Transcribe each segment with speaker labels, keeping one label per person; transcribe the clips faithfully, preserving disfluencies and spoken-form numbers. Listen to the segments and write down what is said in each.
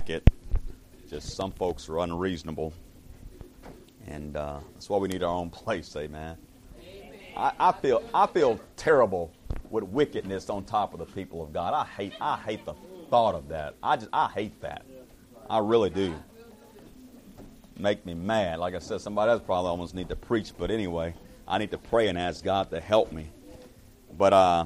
Speaker 1: it. Just some folks are unreasonable. And uh, that's why we need our own place, amen. I, I feel I feel terrible with wickedness on top of the people of God. I hate I hate the thought of that. I just I hate that. I really do. Make me mad. Like I said, somebody else probably almost need to preach, but anyway, I need to pray and ask God to help me. But uh,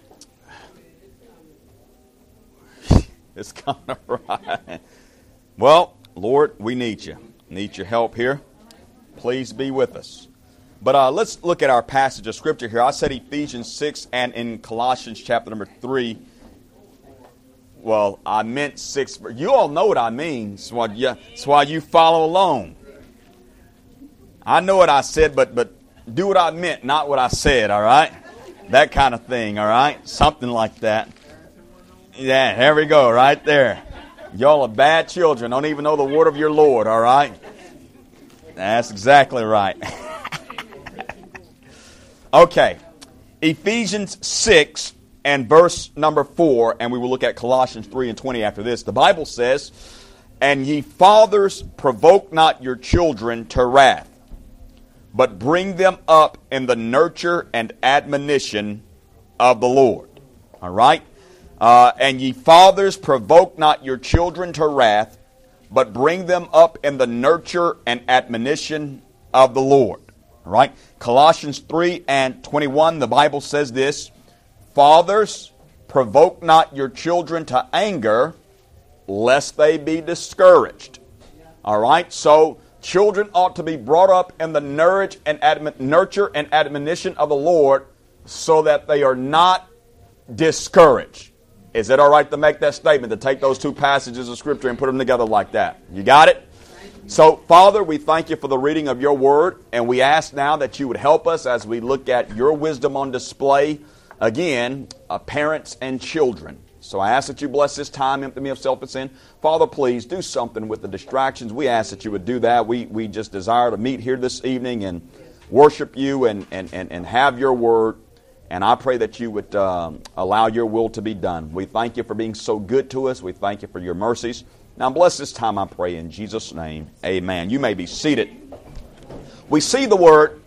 Speaker 1: it's kind of right. Well, Lord, we need you. Need your help here. Please be with us. But uh, let's look at our passage of Scripture here. I said Ephesians six and in Colossians chapter number three. Well, I meant six. You all know what I mean. That's why you, that's why you follow along. I know what I said, but but do what I meant, not what I said, all right? That kind of thing, all right? Something like that. Yeah, there we go, right there. Y'all are bad children. Don't even know the word of your Lord, all right? That's exactly right. Okay, Ephesians six and verse number four, and we will look at Colossians three and twenty after this. The Bible says, "And ye fathers, provoke not your children to wrath, but bring them up in the nurture and admonition of the Lord." All right? Uh, "And ye fathers, provoke not your children to wrath, but bring them up in the nurture and admonition of the Lord." All right? Colossians three and twenty-one, the Bible says this, "Fathers, provoke not your children to anger, lest they be discouraged." All right? So, children ought to be brought up in the nurture and, admon- nurture and admonition of the Lord so that they are not discouraged. Is it all right to make that statement, to take those two passages of Scripture and put them together like that? You got it? So, Father, we thank you for the reading of your word, and we ask now that you would help us as we look at your wisdom on display, again, uh, parents and children. So I ask that you bless this time, empty me of self and sin. Father, please do something with the distractions. We ask that you would do that. We we just desire to meet here this evening and worship you and, and, and, and have your word. And I pray that you would um, allow your will to be done. We thank you for being so good to us. We thank you for your mercies. Now bless this time, I pray, in Jesus' name. Amen. You may be seated. We see the word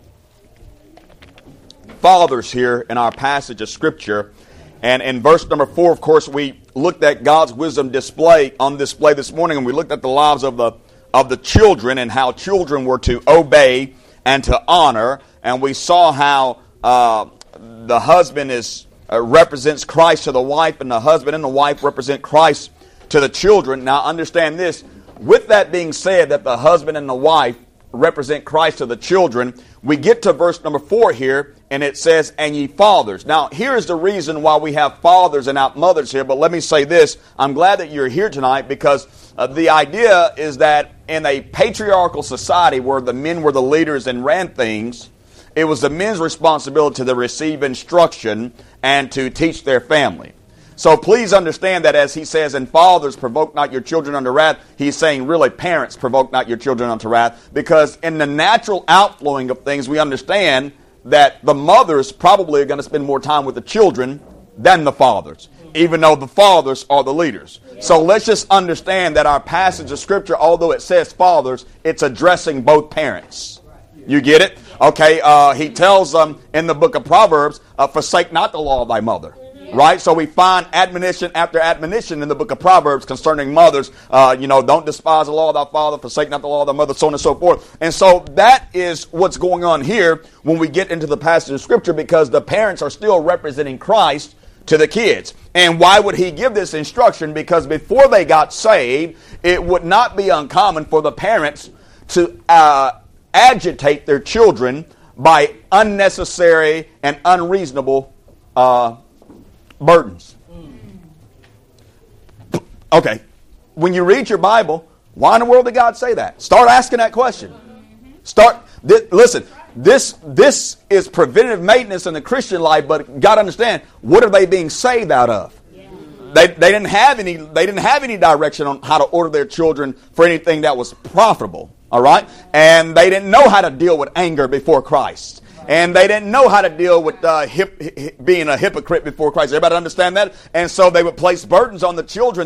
Speaker 1: fathers here in our passage of Scripture. And in verse number four, of course, we looked at God's wisdom display on display this morning, and we looked at the lives of the of the children and how children were to obey and to honor. And we saw how uh, the husband is uh, represents Christ to the wife, and the husband and the wife represent Christ to the children. Now, understand this. With that being said, that the husband and the wife represent Christ to the children, we get to verse number four here, and it says, "And ye fathers." Now, here is the reason why we have fathers and not mothers here, but let me say this. I'm glad that you're here tonight because uh, the idea is that in a patriarchal society where the men were the leaders and ran things, it was the men's responsibility to receive instruction and to teach their family. So please understand that as he says, "And fathers, provoke not your children unto wrath," he's saying really parents, provoke not your children unto wrath, because in the natural outflowing of things, we understand that the mothers probably are going to spend more time with the children than the fathers, even though the fathers are the leaders. So let's just understand that our passage of Scripture, although it says fathers, it's addressing both parents. You get it? Okay, uh, he tells them in the book of Proverbs, uh, "Forsake not the law of thy mother." Right? So we find admonition after admonition in the book of Proverbs concerning mothers. Uh, you know, don't despise the law of thy father, forsake not the law of thy mother, so on and so forth. And so that is what's going on here when we get into the passage of Scripture, because the parents are still representing Christ to the kids. And why would he give this instruction? Because before they got saved, it would not be uncommon for the parents to uh, agitate their children by unnecessary and unreasonable uh burdens. Okay, when you read your Bible, why in the world did God say that? Start asking that question. Start, th- listen, this this is preventative maintenance in the Christian life, but God understand, what are they being saved out of? They they didn't have any they didn't have any direction on how to order their children for anything that was profitable. All right, and they didn't know how to deal with anger before Christ. And they didn't know how to deal with uh, hip, being a hypocrite before Christ. Everybody understand that? And so they would place burdens on the children that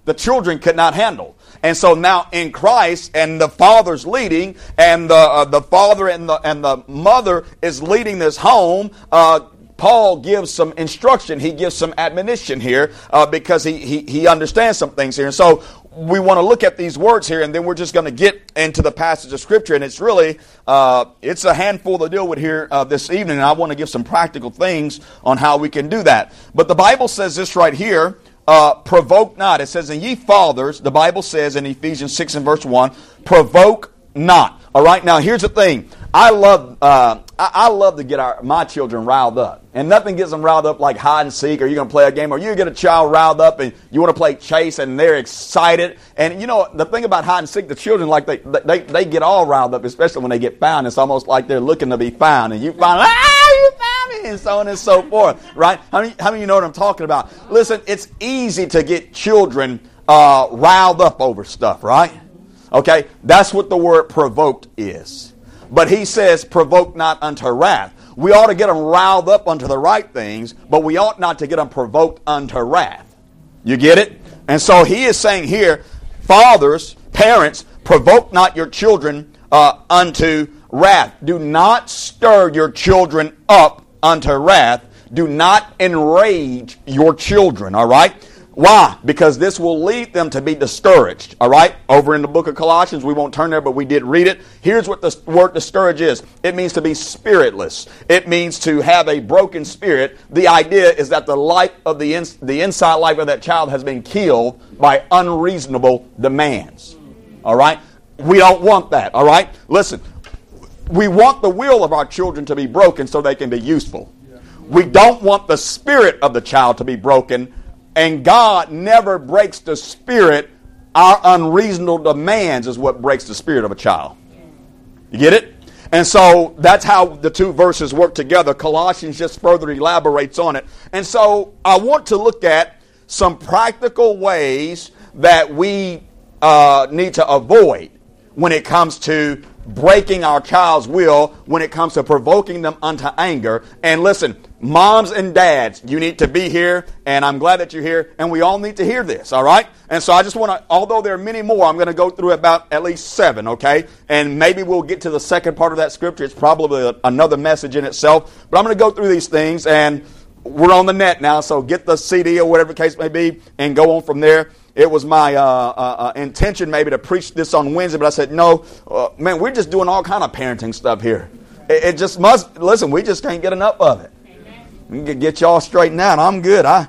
Speaker 1: the children could not handle. And so now in Christ, and the father's leading, and the uh, the father and the and the mother is leading this home, uh, Paul gives some instruction. He gives some admonition here uh, because he, he he understands some things here. And so we want to look at these words here, and then we're just going to get into the passage of Scripture. And it's really, uh, it's a handful to deal with here uh, this evening, and I want to give some practical things on how we can do that. But the Bible says this right here, uh, provoke not. It says, and ye fathers, the Bible says in Ephesians six and verse one, provoke not. All right, now here's the thing. I love uh, I, I love to get our my children riled up. And nothing gets them riled up like hide and seek, or you're going to play a game, or you get a child riled up and you want to play chase and they're excited. And you know, the thing about hide and seek, the children, like they they, they get all riled up, especially when they get found. It's almost like they're looking to be found. And you find, ah, you found me, and so on and so forth. Right? How many, how many of you know what I'm talking about? Listen, it's easy to get children uh, riled up over stuff, right? Okay? That's what the word provoked is. But he says, provoke not unto wrath. We ought to get them riled up unto the right things, but we ought not to get them provoked unto wrath. You get it? And so he is saying here, fathers, parents, provoke not your children uh, unto wrath. Do not stir your children up unto wrath. Do not enrage your children, all right? Why? Because this will lead them to be discouraged. All right? Over in the book of Colossians, we won't turn there, but we did read it. Here's what the word discourage is. It means to be spiritless. It means to have a broken spirit. The idea is that the life of the, ins- the inside life of that child has been killed by unreasonable demands. All right? We don't want that. All right? Listen, we want the will of our children to be broken so they can be useful. We don't want the spirit of the child to be broken. And God never breaks the spirit. Our unreasonable demands is what breaks the spirit of a child. You get it? And so that's how the two verses work together. Colossians just further elaborates on it. And so I want to look at some practical ways that we uh, need to avoid when it comes to breaking our child's will, when it comes to provoking them unto anger. And listen, moms and dads, you need to be here, and I'm glad that you're here, and we all need to hear this, all right? And so I just want to, although there are many more, I'm going to go through about at least seven, okay? And maybe we'll get to the second part of that scripture. It's probably a, another message in itself, but I'm going to go through these things, and we're on the net now, so get the C D or whatever the case may be, and go on from there. It was my uh, uh, uh, intention maybe to preach this on Wednesday, but I said, no, uh, man, we're just doing all kind of parenting stuff here. It, it just must, listen, we just can't get enough of it. We can get y'all straightened out. I'm good. I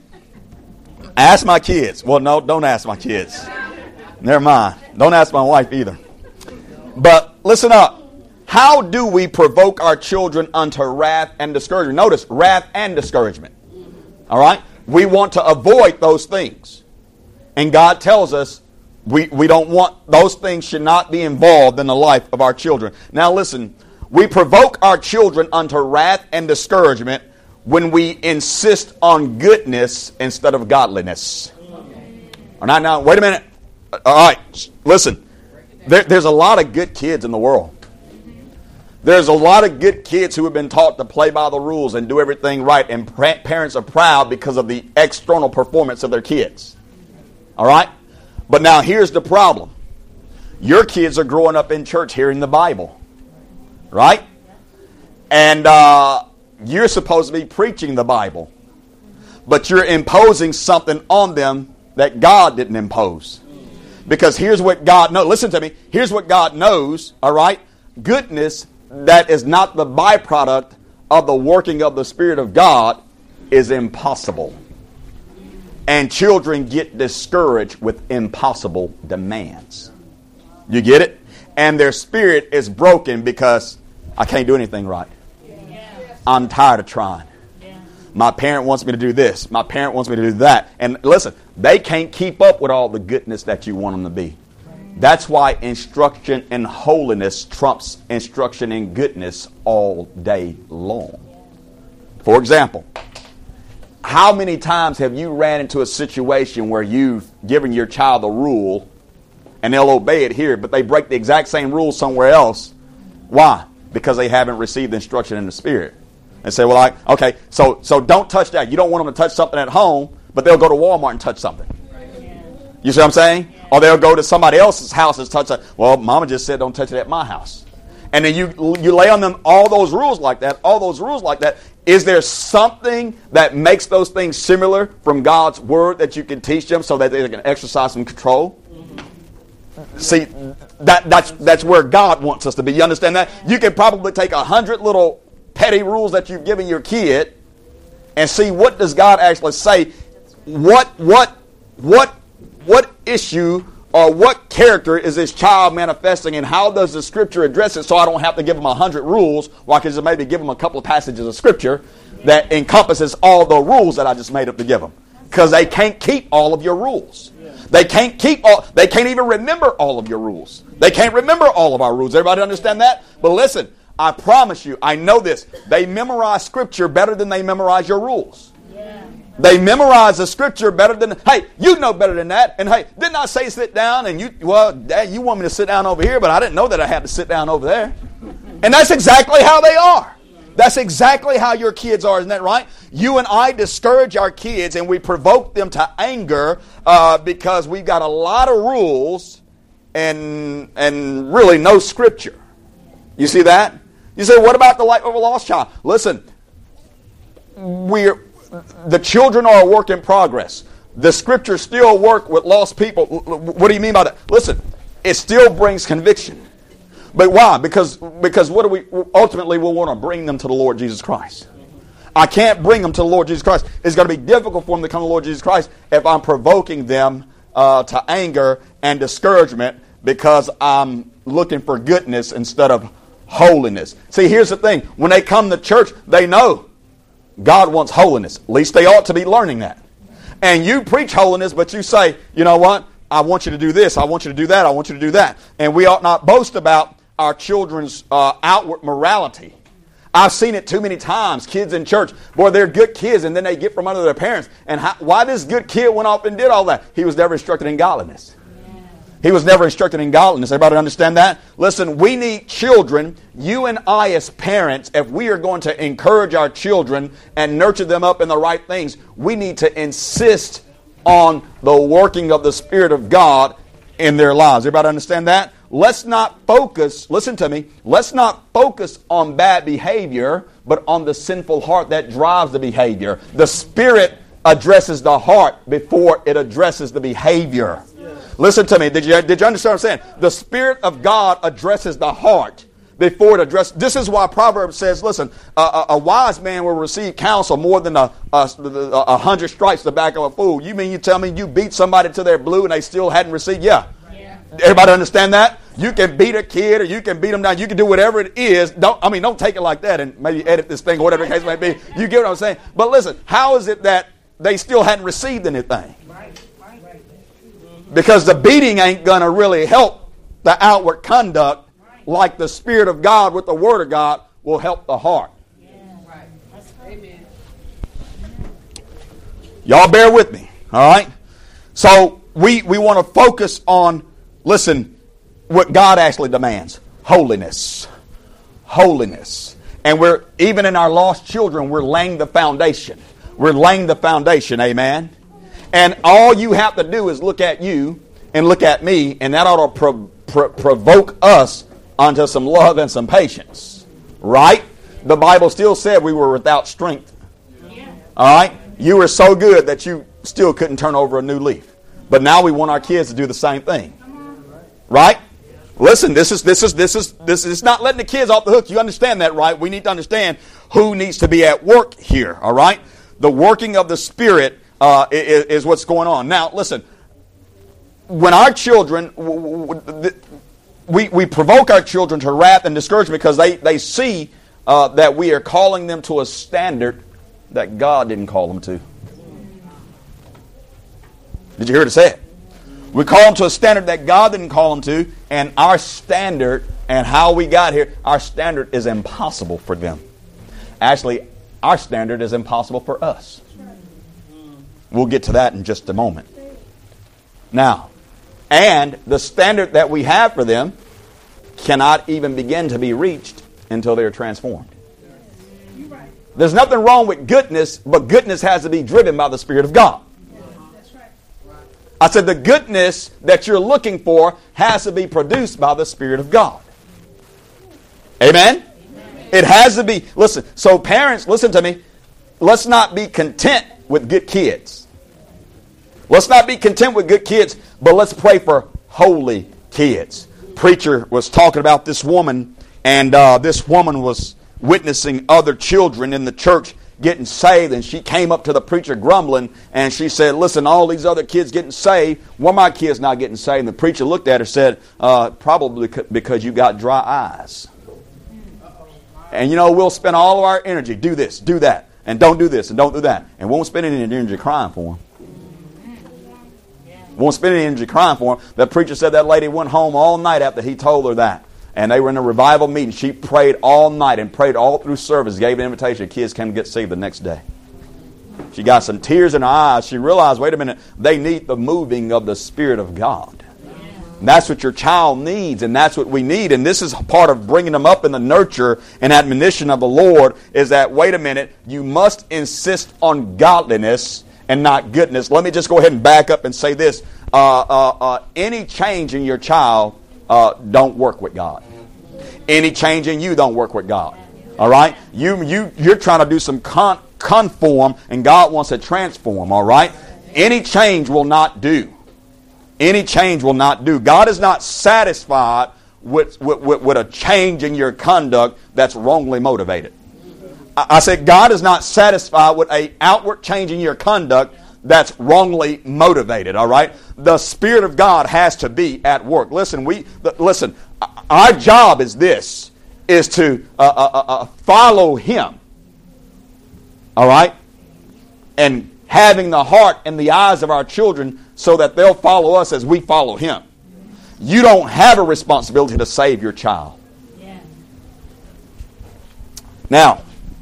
Speaker 1: ask my kids. Well, no, don't ask my kids. Never mind. Don't ask my wife either. But listen up. How do we provoke our children unto wrath and discouragement? Notice, wrath and discouragement. All right? We want to avoid those things. And God tells us we, we don't want, those things should not be involved in the life of our children. Now listen, we provoke our children unto wrath and discouragement when we insist on goodness instead of godliness. All right, now, wait a minute. All right, listen. There, there's a lot of good kids in the world. There's a lot of good kids who have been taught to play by the rules and do everything right, and parents are proud because of the external performance of their kids. All right? But now here's the problem. Your kids are growing up in church hearing the Bible. Right? And uh, you're supposed to be preaching the Bible. But you're imposing something on them that God didn't impose. Because here's what God knows. Listen to me. Here's what God knows. All right? Goodness that is not the byproduct of the working of the Spirit of God is impossible. And children get discouraged with impossible demands. You get it? And their spirit is broken because I can't do anything right. I'm tired of trying. My parent wants me to do this. My parent wants me to do that. And listen, they can't keep up with all the goodness that you want them to be. That's why instruction in holiness trumps instruction in goodness all day long. For example, how many times have you ran into a situation where you've given your child a rule and they'll obey it here, but they break the exact same rule somewhere else? Why? Because they haven't received instruction in the Spirit. And say, well, I, okay, so so don't touch that. You don't want them to touch something at home, but they'll go to Walmart and touch something. You see what I'm saying? Or they'll go to somebody else's house and touch it. Well, Mama just said don't touch it at my house. And then you you lay on them all those rules like that, all those rules like that. Is there something that makes those things similar from God's Word that you can teach them so that they can exercise some control? See, that that's that's where God wants us to be. You understand that? You can probably take a hundred little petty rules that you've given your kid and see what does God actually say. What what what what issue or what character is this child manifesting, and how does the Scripture address it, so I don't have to give them a hundred rules, or I can just maybe give them a couple of passages of Scripture that encompasses all the rules that I just made up to give them. Because they can't keep all of your rules. They can't keep all, they can't even remember all of your rules. They can't remember all of our rules. Everybody understand that? But listen, I promise you, I know this. They memorize Scripture better than they memorize your rules. They memorize the Scripture better than, hey, you know better than that. And hey, didn't I say sit down? And you, well, Dad, you want me to sit down over here, but I didn't know that I had to sit down over there. And that's exactly how they are. That's exactly how your kids are, isn't that right? You and I discourage our kids and we provoke them to anger uh, because we've got a lot of rules and and really no Scripture. You see that? You say, what about the life of a lost child? Listen, we're the children are a work in progress. The Scriptures still work with lost people. What do you mean by that? Listen, it still brings conviction. But why? Because because what do we ultimately we'll want to bring them to the Lord Jesus Christ. I can't bring them to the Lord Jesus Christ. It's going to be difficult for them to come to the Lord Jesus Christ if I'm provoking them uh, to anger and discouragement because I'm looking for goodness instead of holiness. See, here's the thing. When they come to church, they know God wants holiness. At least they ought to be learning that. And you preach holiness, but you say, you know what? I want you to do this. I want you to do that. I want you to do that. And we ought not boast about our children's uh, outward morality. I've seen it too many times. Kids in church, boy, they're good kids, and then they get from under their parents. And how, why this good kid went off and did all that? He was never instructed in godliness. Yeah. He was never instructed in godliness. Everybody understand that? Listen, we need children, you and I as parents, if we are going to encourage our children and nurture them up in the right things, we need to insist on the working of the Spirit of God in their lives. Everybody understand that? Let's not focus, listen to me, let's not focus on bad behavior, but on the sinful heart that drives the behavior. The Spirit addresses the heart before it addresses the behavior. Yes. Listen to me, did you, did you understand what I'm saying? The Spirit of God addresses the heart before it addresses. This is why Proverbs says, listen, a, a, a wise man will receive counsel more than a, a, a hundred stripes to the back of a fool. You mean you tell me you beat somebody till they're blue and they still hadn't received? Yeah. Everybody understand that? You can beat a kid or you can beat them down. You can do whatever it is. Don't, I mean, don't take it like that and maybe edit this thing or whatever the case may be. You get what I'm saying? But listen, how is it that they still hadn't received anything? Because the beating ain't going to really help the outward conduct like the Spirit of God with the Word of God will help the heart. Y'all bear with me, all right? So we, we want to focus on, listen, what God actually demands. Holiness. Holiness. And we're, even in our lost children, we're laying the foundation. We're laying the foundation, amen? And all you have to do is look at you and look at me, and that ought to pro- pro- provoke us onto some love and some patience. Right? The Bible still said we were without strength. All right? You were so good that you still couldn't turn over a new leaf. But now we want our kids to do the same thing. Right? Listen, this is this is this is this is not letting the kids off the hook. You understand that, right? We need to understand who needs to be at work here. All right? The working of the Spirit uh, is, is what's going on. Now, listen. When our children, we we provoke our children to wrath and discouragement because they they see uh, that we are calling them to a standard that God didn't call them to. Did you hear it say it? We call them to a standard that God didn't call them to, and our standard and how we got here, our standard is impossible for them. Actually, our standard is impossible for us. We'll get to that in just a moment. Now, and the standard that we have for them cannot even begin to be reached until they're transformed. There's nothing wrong with goodness, but goodness has to be driven by the Spirit of God. I said the goodness that you're looking for has to be produced by the Spirit of God. Amen? Amen? It has to be. Listen, so parents, listen to me. Let's not be content with good kids. Let's not be content with good kids, but let's pray for holy kids. Preacher was talking about this woman, and uh, this woman was witnessing other children in the church getting saved, and she came up to the preacher grumbling, and she said, listen, all these other kids getting saved, why my kids not getting saved? And the preacher looked at her and said, uh, probably because you got dry eyes. And you know, we'll spend all of our energy, do this, do that, and don't do this, and don't do that, and won't spend any energy crying for them. Won't spend any energy crying for them. The preacher said that lady went home all night after he told her that. And they were in a revival meeting. She prayed all night and prayed all through service. Gave an invitation. Kids came to get saved the next day. She got some tears in her eyes. She realized, wait a minute, they need the moving of the Spirit of God. And that's what your child needs, and that's what we need. And this is part of bringing them up in the nurture and admonition of the Lord, is that, wait a minute, you must insist on godliness and not goodness. Let me just go ahead and back up and say this. Uh, uh, uh, any change in your child uh, don't work with God. Any change in you don't work with God. All right? You, you, you're trying to do some con- conform, and God wants to transform. All right? Any change will not do. Any change will not do. God is not satisfied with, with, with, with a change in your conduct that's wrongly motivated. I, I said God is not satisfied with an outward change in your conduct that's wrongly motivated. All right? The Spirit of God has to be at work. Listen, we listen. Our job is this: is to uh, uh, uh, follow Him. All right, and having the heart and the eyes of our children so that they'll follow us as we follow Him. You don't have a responsibility to save your child. Yeah. Now,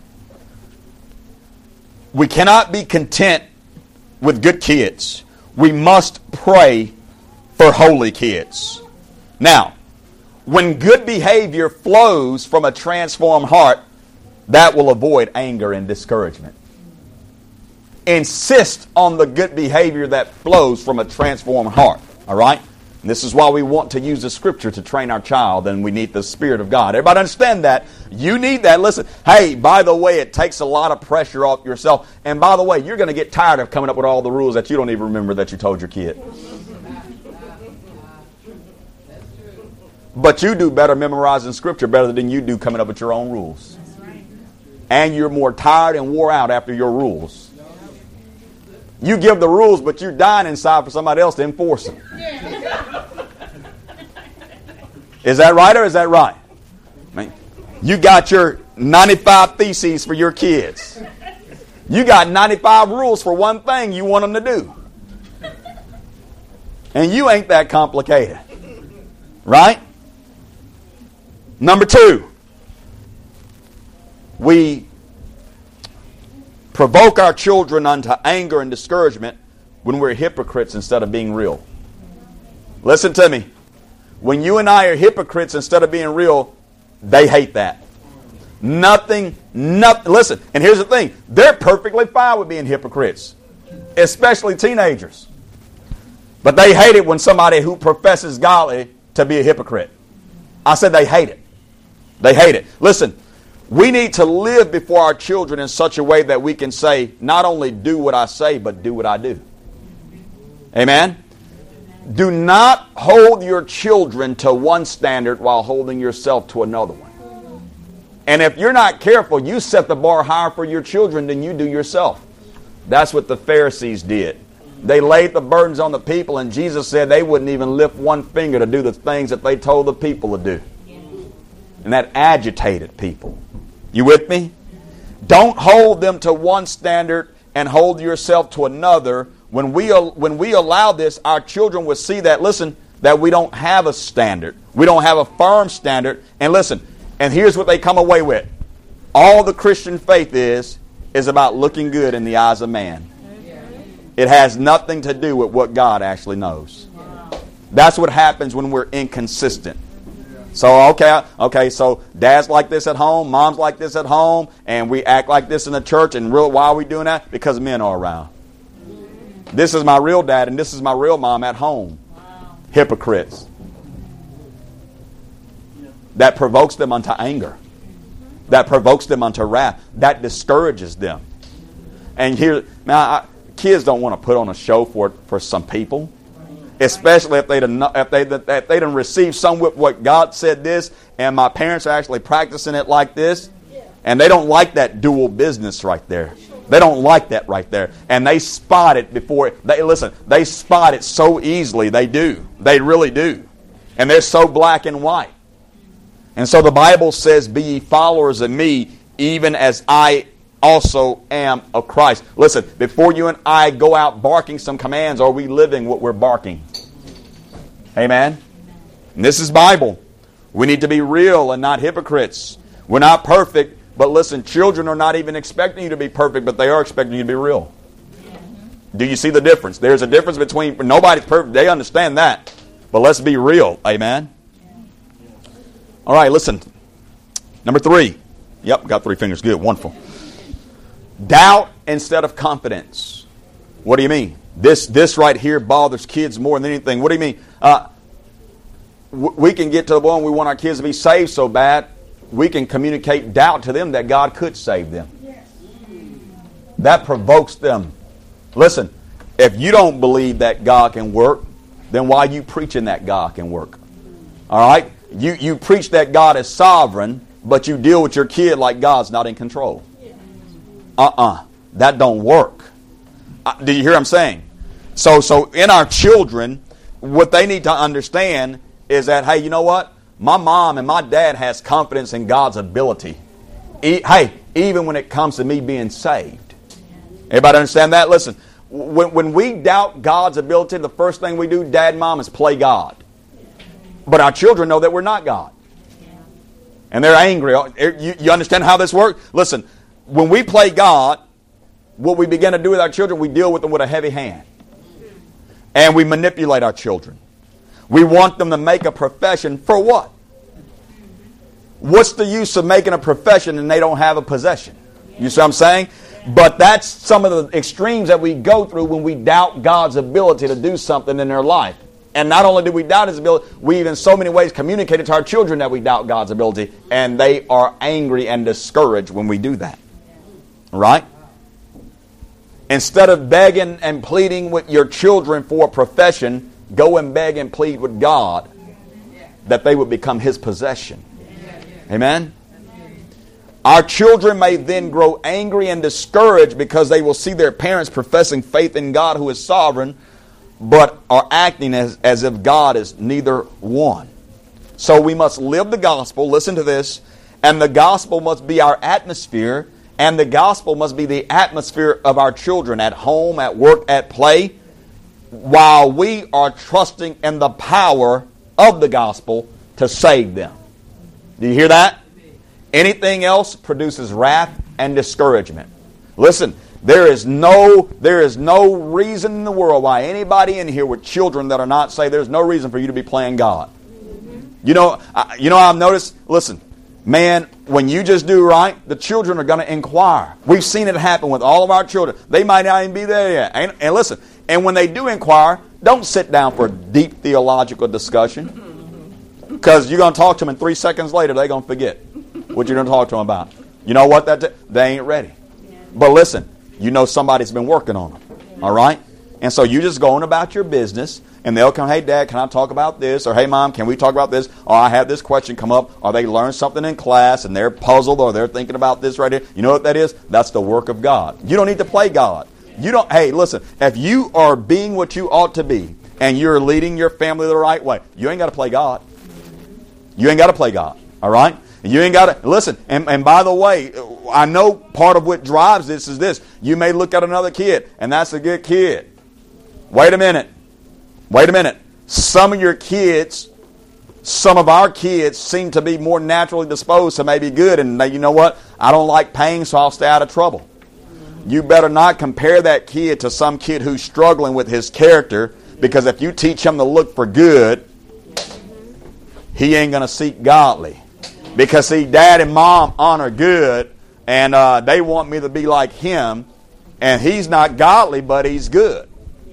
Speaker 1: we cannot be content with good kids. We must pray for holy kids. Now, when good behavior flows from a transformed heart, that will avoid anger and discouragement. Insist on the good behavior that flows from a transformed heart. All right? And this is why we want to use the Scripture to train our child, and we need the Spirit of God. Everybody understand that? You need that. Listen, hey, by the way, it takes a lot of pressure off yourself. And by the way, you're going to get tired of coming up with all the rules that you don't even remember that you told your kid. But you do better memorizing Scripture better than you do coming up with your own rules. And you're more tired and wore out after your rules. You give the rules, but you're dying inside for somebody else to enforce them. Is that right or is that right? I mean, you got your ninety-five theses for your kids. You got ninety-five rules for one thing you want them to do. And you ain't that complicated. Right? Number two, we provoke our children unto anger and discouragement when we're hypocrites instead of being real. Listen to me. When you and I are hypocrites instead of being real, they hate that. Nothing, nothing. Listen, and here's the thing. They're perfectly fine with being hypocrites, especially teenagers. But they hate it when somebody who professes godly to be a hypocrite. I said they hate it. They hate it. Listen, we need to live before our children in such a way that we can say, not only do what I say, but do what I do. Amen? Do not hold your children to one standard while holding yourself to another one. And if you're not careful, you set the bar higher for your children than you do yourself. That's what the Pharisees did. They laid the burdens on the people, and Jesus said they wouldn't even lift one finger to do the things that they told the people to do. And that agitated people. You with me? Don't hold them to one standard and hold yourself to another. When we, when we allow this, our children will see that, listen, that we don't have a standard. We don't have a firm standard. And listen, and here's what they come away with. All the Christian faith is, is about looking good in the eyes of man. It has nothing to do with what God actually knows. That's what happens when we're inconsistent. So, okay, okay, so dad's like this at home, mom's like this at home, and we act like this in the church, and real, why are we doing that? Because men are around. This is my real dad and this is my real mom at home. Wow. Hypocrites. That provokes them unto anger. That provokes them unto wrath. That discourages them. And here, now, I, kids don't want to put on a show for for some people, especially if they if they if they done receive some with what God said this, and my parents are actually practicing it like this, and they don't like that dual business right there. They don't like that right there, and they spot it before they listen. They spot it so easily. They do. They really do, and they're so black and white. And so the Bible says, "Be ye followers of me, even as I also am of Christ." Listen, before you and I go out barking some commands, are we living what we're barking? Amen? And this is Bible. We need to be real and not hypocrites. We're not perfect, but listen, children are not even expecting you to be perfect, but they are expecting you to be real. Do you see the difference? There's a difference between, nobody's perfect, they understand that. But let's be real. Amen? All right, listen. Number three. Yep, got three fingers. Good, wonderful. Doubt instead of confidence. What do you mean? This this right here bothers kids more than anything. What do you mean? Uh, w- we can get to the point we want our kids to be saved so bad, we can communicate doubt to them that God could save them. Yes. That provokes them. Listen, if you don't believe that God can work, then why are you preaching that God can work? All right? You, you preach that God is sovereign, but you deal with your kid like God's not in control. Uh-uh. That don't work. Uh, do you hear what I'm saying? So, so in our children, what they need to understand is that, hey, you know what? My mom and my dad has confidence in God's ability. E- hey, even when it comes to me being saved. Everybody understand that? Listen, when, when we doubt God's ability, the first thing we do, dad and mom, is play God. But our children know that we're not God. And they're angry. You, you understand how this works? Listen, when we play God, what we begin to do with our children, we deal with them with a heavy hand. And we manipulate our children. We want them to make a profession for what? What's the use of making a profession and they don't have a possession? You see what I'm saying? But that's some of the extremes that we go through when we doubt God's ability to do something in their life. And not only do we doubt His ability, we in so many ways communicate it to our children that we doubt God's ability. And they are angry and discouraged when we do that. Right? Instead of begging and pleading with your children for a profession, go and beg and plead with God that they would become His possession. Amen? Our children may then grow angry and discouraged because they will see their parents professing faith in God who is sovereign, but are acting as, as if God is neither one. So we must live the gospel, listen to this, and the gospel must be our atmosphere, and the gospel must be the atmosphere of our children at home, at work, at play, while we are trusting in the power of the gospel to save them. Do you hear that? Anything else produces wrath and discouragement. Listen, there is no there is no reason in the world why anybody in here with children that are not saved, there's no reason for you to be playing God. You know, I, you know I've noticed, listen, man, when you just do right, the children are going to inquire. We've seen it happen with all of our children. They might not even be there yet. And, and listen, and when they do inquire, don't sit down for a deep theological discussion. Because you're going to talk to them and three seconds later they're going to forget what you're going to talk to them about. You know what? That t- They ain't ready. But listen, you know somebody's been working on them. All right? And so you just going about your business, and they'll come, hey, Dad, can I talk about this? Or, hey, Mom, can we talk about this? Or I have this question come up. Or they learn something in class, and they're puzzled, or they're thinking about this right here. You know what that is? That's the work of God. You don't need to play God. You don't. Hey, listen, if you are being what you ought to be, and you're leading your family the right way, you ain't got to play God. You ain't got to play God. All right? You ain't got to, listen, and, and by the way, I know part of what drives this is this. You may look at another kid, and that's a good kid. Wait a minute. Wait a minute. Some of your kids, some of our kids seem to be more naturally disposed to maybe good, and they, you know what? I don't like pain, so I'll stay out of trouble. You better not compare that kid to some kid who's struggling with his character, because if you teach him to look for good, he ain't going to seek godly. Because, see, Dad and Mom honor good, and uh, they want me to be like him, and he's not godly, but he's good.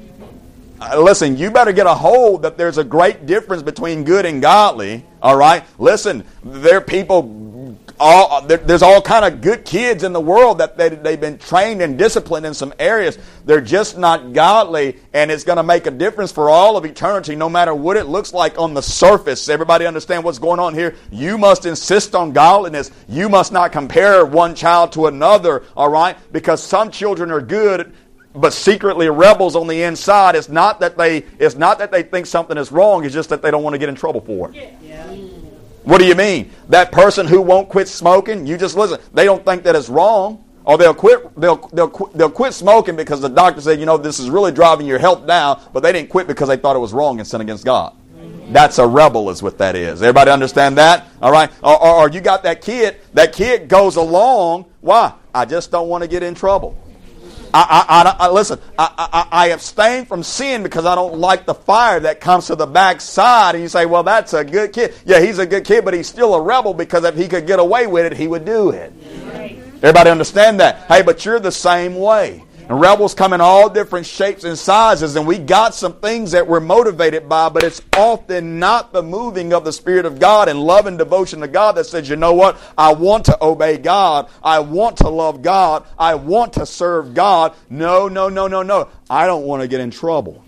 Speaker 1: uh, listen, you better get a hold that there's a great difference between good and godly. All right? Listen, there are people, all, there, there's all kind of good kids in the world that they, they've been trained and disciplined in some areas. They're just not godly, and it's going to make a difference for all of eternity, no matter what it looks like on the surface. Everybody understand what's going on here? You must insist on godliness. You must not compare one child to another, all right? Because some children are good, but secretly rebels on the inside. It's not that they it's not that they think something is wrong. It's just that they don't want to get in trouble for it. Yeah. What do you mean? That person who won't quit smoking, you just listen. They don't think that it's wrong, or they'll quit. They'll they'll quit, they'll quit smoking because the doctor said, you know, this is really driving your health down. But they didn't quit because they thought it was wrong and sin against God. That's a rebel, is what that is. Everybody understand that? All right. Or, or, or you got that kid. That kid goes along. Why? I just don't want to get in trouble. I, I, I, I listen, I, I, I abstain from sin because I don't like the fire that comes to the backside. And you say, well, that's a good kid. Yeah, he's a good kid, but he's still a rebel because if he could get away with it, he would do it. Right. Everybody understand that? Hey, but you're the same way. And rebels come in all different shapes and sizes, and we got some things that we're motivated by, but it's often not the moving of the Spirit of God and love and devotion to God that says, you know what, I want to obey God, I want to love God, I want to serve God. No, no, no, no, no. I don't want to get in trouble.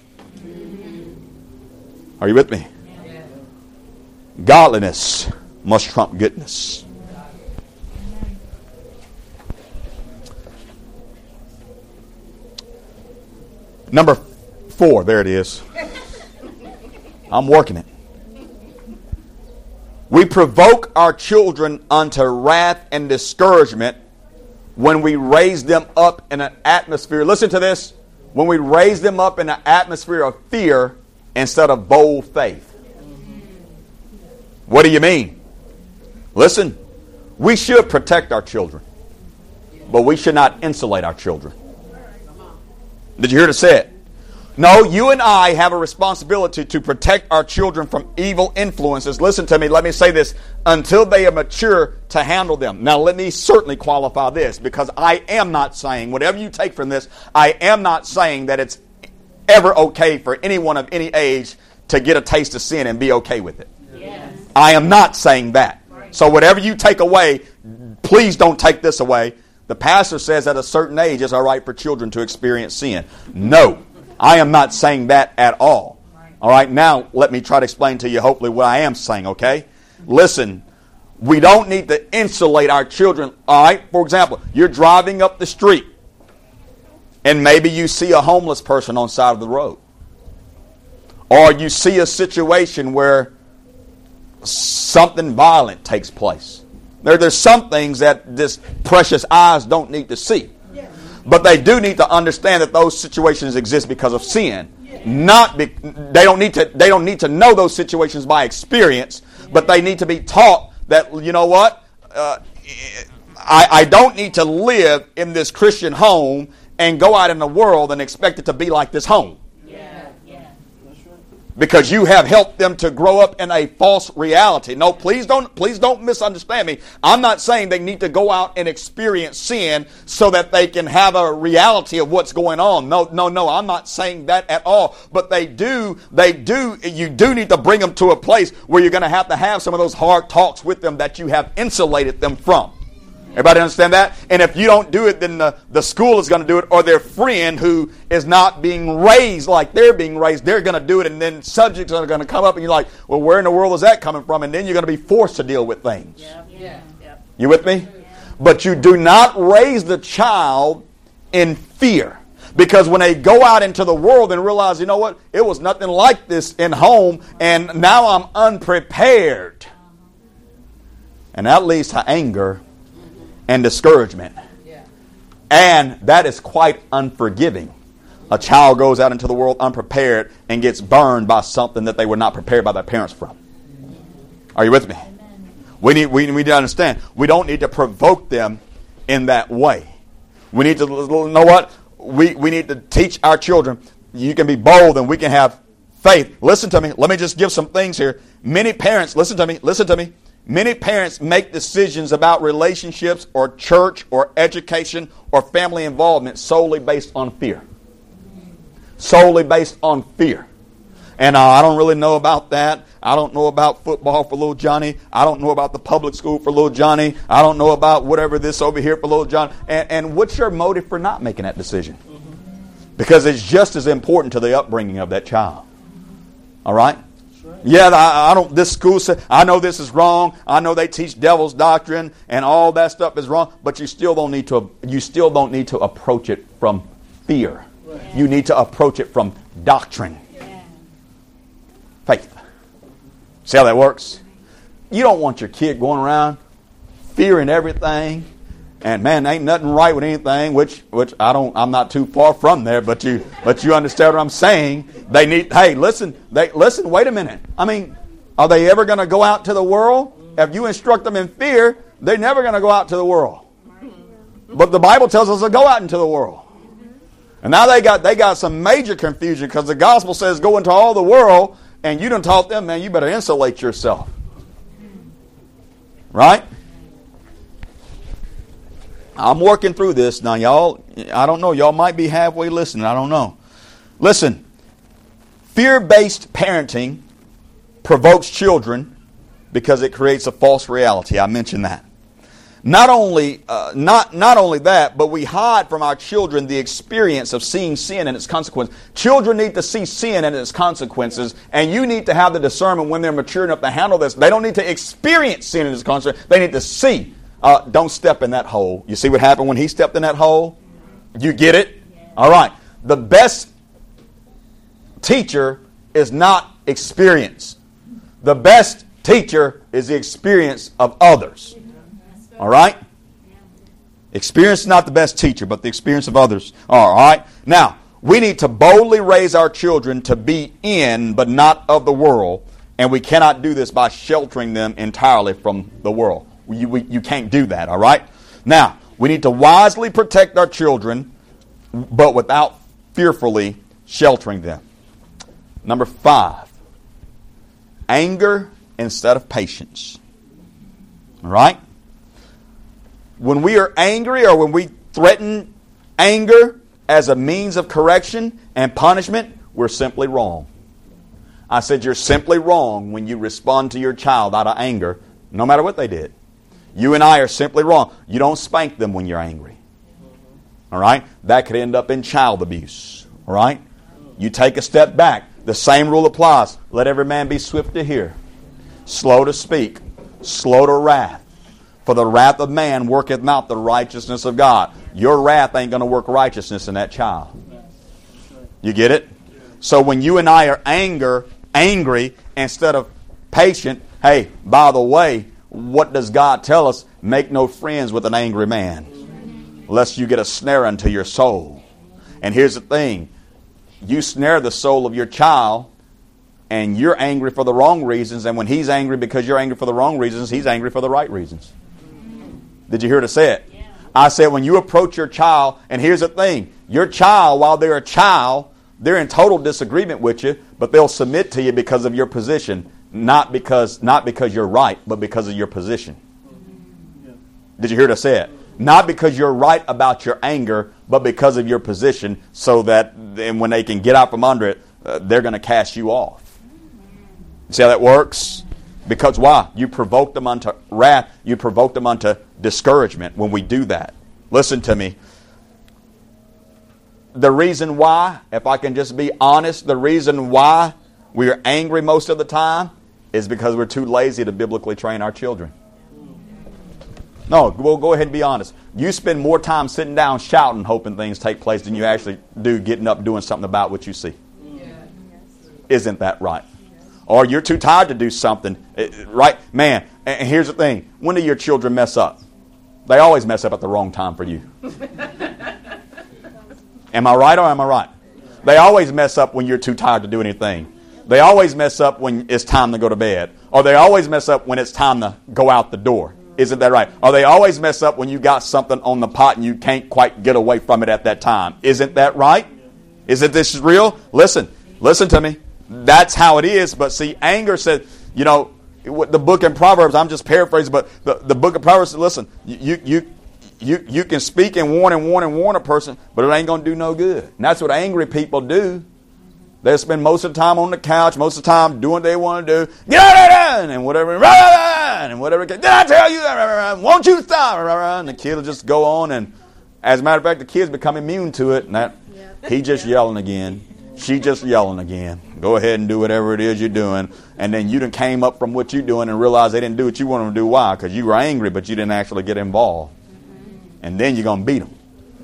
Speaker 1: Are you with me? Godliness must trump goodness. Number four, there it is. I'm working it. We provoke our children unto wrath and discouragement when we raise them up in an atmosphere. Listen to this. When we raise them up in an atmosphere of fear instead of bold faith. What do you mean? Listen, we should protect our children, but we should not insulate our children. Did you hear it said? No, you and I have a responsibility to protect our children from evil influences. Listen to me, let me say this, until they are mature to handle them. Now, let me certainly qualify this, because I am not saying, whatever you take from this, I am not saying that it's ever okay for anyone of any age to get a taste of sin and be okay with it. Yes. I am not saying that. Right. So whatever you take away, please don't take this away. The pastor says at a certain age it's all right for children to experience sin. No, I am not saying that at all. All right, now let me try to explain to you hopefully what I am saying, okay? Listen, we don't need to insulate our children. All right, for example, you're driving up the street and maybe you see a homeless person on the side of the road. Or you see a situation where something violent takes place. There, there's some things that this precious eyes don't need to see. Yeah. But they do need to understand that those situations exist because of sin. Yeah. Not be, they don't need to they don't need to know those situations by experience, but they need to be taught that, you know what? Uh, I, I don't need to live in this Christian home and go out in the world and expect it to be like this home. Because you have helped them to grow up in a false reality. No, please don't, please don't misunderstand me. I'm not saying they need to go out and experience sin so that they can have a reality of what's going on. No, no, no, I'm not saying that at all. But they do, they do, you do need to bring them to a place where you're going to have to have some of those hard talks with them that you have insulated them from. Everybody understand that? And if you don't do it, then the, the school is going to do it, or their friend who is not being raised like they're being raised, they're going to do it, and then subjects are going to come up, and you're like, well, where in the world is that coming from? And then you're going to be forced to deal with things. Yeah. Yeah. Yeah. You with me? Yeah. But you do not raise the child in fear. Because when they go out into the world and realize, you know what, it was nothing like this in home, and now I'm unprepared. And that leads to anger and discouragement. Yeah. And that is quite unforgiving. A child goes out into the world unprepared and gets burned by something that they were not prepared by their parents from. Are you with me? Amen. We need, we, we need to understand, we don't need to provoke them in that way. We need to, you know what? We, we need to teach our children, you can be bold and we can have faith. Listen to me. Let me just give some things here. Many parents, listen to me, listen to me. Many parents make decisions about relationships or church or education or family involvement solely based on fear. solely based on fear. And uh, I don't really know about that. I don't know about football for little Johnny. I don't know about the public school for little Johnny. I don't know about whatever this over here for little Johnny. And, and what's your motive for not making that decision? Because it's just as important to the upbringing of that child. All right? Yeah, I, I don't. This school said, I know this is wrong. I know they teach devil's doctrine and all that stuff is wrong. But you still don't need to. You still don't need to approach it from fear. Right. You need to approach it from doctrine, yeah. Faith. See how that works? You don't want your kid going around fearing everything, and man, ain't nothing right with anything. Which, which I don't. I'm not too far from there, but you, but you understand what I'm saying. They need. Hey, listen. They listen. Wait a minute. I mean, are they ever going to go out to the world? If you instruct them in fear, they're never going to go out to the world. But the Bible tells us to go out into the world. And now they got they got some major confusion because the gospel says go into all the world, and you done taught them, man, you better insulate yourself. Right? I'm working through this now, y'all. I don't know. Y'all might be halfway listening. I don't know. Listen, fear-based parenting provokes children because it creates a false reality. I mentioned that. Not only, uh, not not only that, but we hide from our children the experience of seeing sin and its consequences. Children need to see sin and its consequences, and you need to have the discernment when they're mature enough to handle this. They don't need to experience sin and its consequences. They need to see. Uh, don't step in that hole. You see what happened when he stepped in that hole? You get it? All right. The best teacher is not experience. The best teacher is the experience of others. All right? Experience is not the best teacher, but the experience of others. All right? Now, we need to boldly raise our children to be in, but not of the world. And we cannot do this by sheltering them entirely from the world. You, we, you can't do that, all right? Now, we need to wisely protect our children, but without fearfully sheltering them. Number five, anger instead of patience. All right? When we are angry or when we threaten anger as a means of correction and punishment, we're simply wrong. I said you're simply wrong when you respond to your child out of anger, no matter what they did. You and I are simply wrong. You don't spank them when you're angry. All right? That could end up in child abuse. All right? You take a step back. The same rule applies. Let every man be swift to hear, slow to speak, slow to wrath. For the wrath of man worketh not the righteousness of God. Your wrath ain't going to work righteousness in that child. You get it? So when you and I are anger, angry instead of patient, hey, by the way, what does God tell us? Make no friends with an angry man, lest you get a snare unto your soul. And here's the thing. You snare the soul of your child, and you're angry for the wrong reasons, and when he's angry because you're angry for the wrong reasons, he's angry for the right reasons. Did you hear to say it? Yeah. I said when you approach your child, and here's the thing, your child, while they're a child, they're in total disagreement with you, but they'll submit to you because of your position, not because not because you're right, but because of your position. Yeah. Did you hear to say it? Not because you're right about your anger, but because of your position, so that and when they can get out from under it, uh, they're going to cast you off. See how that works? Because why? You provoke them unto wrath. You provoke them unto discouragement when we do that. Listen to me. The reason why, if I can just be honest, the reason why we are angry most of the time is because we're too lazy to biblically train our children. No, we'll go ahead and be honest. You spend more time sitting down shouting, hoping things take place than you actually do getting up doing something about what you see. Yeah. Isn't that right? Or you're too tired to do something, right? Man, and here's the thing. When do your children mess up? They always mess up at the wrong time for you. Am I right or am I right? They always mess up when you're too tired to do anything. They always mess up when it's time to go to bed. Or they always mess up when it's time to go out the door. Isn't that right? Or they always mess up when you got something on the pot and you can't quite get away from it at that time. Isn't that right? Isn't this real? Listen, listen to me. That's how it is. But see, anger said, you know, the book in Proverbs, I'm just paraphrasing, but the, the book of Proverbs said, listen, you you you you can speak and warn and warn and warn a person, but it ain't going to do no good. And that's what angry people do. They spend most of the time on the couch, most of the time doing what they want to do. Get out of there! And whatever, and whatever. Did I tell you? Won't you stop? And the kid will just go on. And as a matter of fact, the kids become immune to it. And that yep. he just yep. yelling again. She just yelling again. Go ahead and do whatever it is you're doing. And then you done came up from what you're doing and realized they didn't do what you wanted them to do. Why? Because you were angry, but you didn't actually get involved. And then you're going to beat them.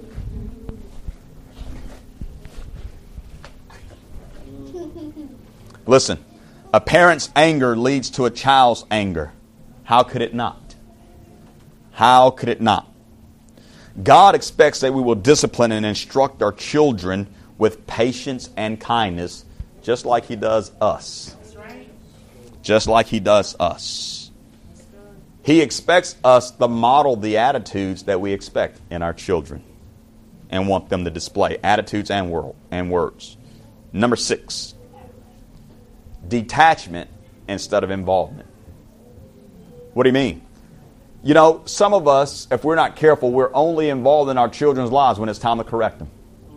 Speaker 1: Listen, a parent's anger leads to a child's anger. How could it not? How could it not? God expects that we will discipline and instruct our children with patience and kindness, just like He does us. That's right. Just like He does us. He expects us to model the attitudes that we expect in our children and want them to display. Attitudes and, world, and words. Number six. Detachment instead of involvement. What do you mean? You know, some of us, if we're not careful, we're only involved in our children's lives when it's time to correct them.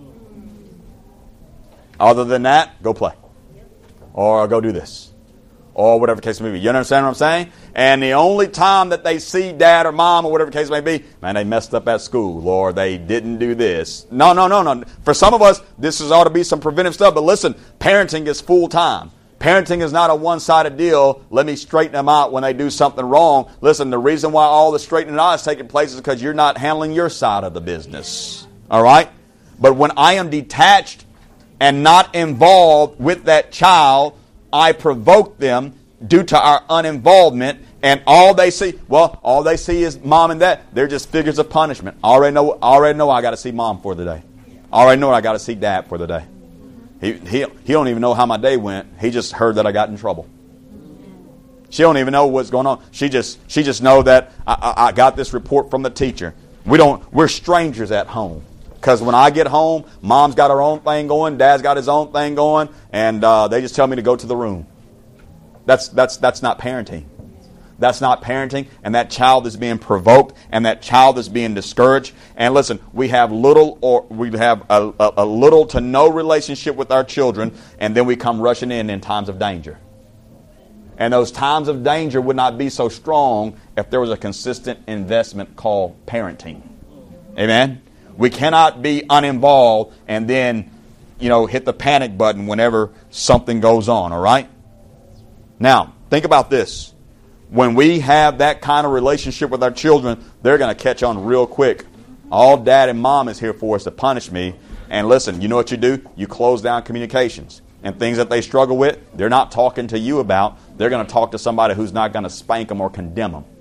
Speaker 1: Other than that, go play. Or go do this. Or whatever the case may be. You understand what I'm saying? And the only time that they see dad or mom or whatever the case may be, man, they messed up at school or they didn't do this. No, no, no, no. For some of us, this is ought to be some preventive stuff. But listen, parenting is full time. Parenting is not a one-sided deal. Let me straighten them out when they do something wrong. Listen, the reason why all the straightening out is taking place is because you're not handling your side of the business. All right? But when I am detached and not involved with that child, I provoke them due to our uninvolvement, and all they see, well, all they see is mom and dad. They're just figures of punishment. I already know, I already know I got to see mom for the day. I already know I got to see dad for the day. He, he he don't even know how my day went. He just heard that I got in trouble. She don't even know what's going on. She just she just know that I, I, I got this report from the teacher. We don't we're strangers at home. Because when I get home, mom's got her own thing going, dad's got his own thing going, and uh, they just tell me to go to the room. That's that's that's not parenting. That's not parenting, and that child is being provoked, and that child is being discouraged. And listen, we have little or we have a, a, a little to no relationship with our children, and then we come rushing in in times of danger. And those times of danger would not be so strong if there was a consistent investment called parenting. Amen? We cannot be uninvolved and then, you know, hit the panic button whenever something goes on, all right? Now, think about this. When we have that kind of relationship with our children, they're going to catch on real quick. All dad and mom is here for is to punish me. And listen, you know what you do? You close down communications. And things that they struggle with, they're not talking to you about. They're going to talk to somebody who's not going to spank them or condemn them.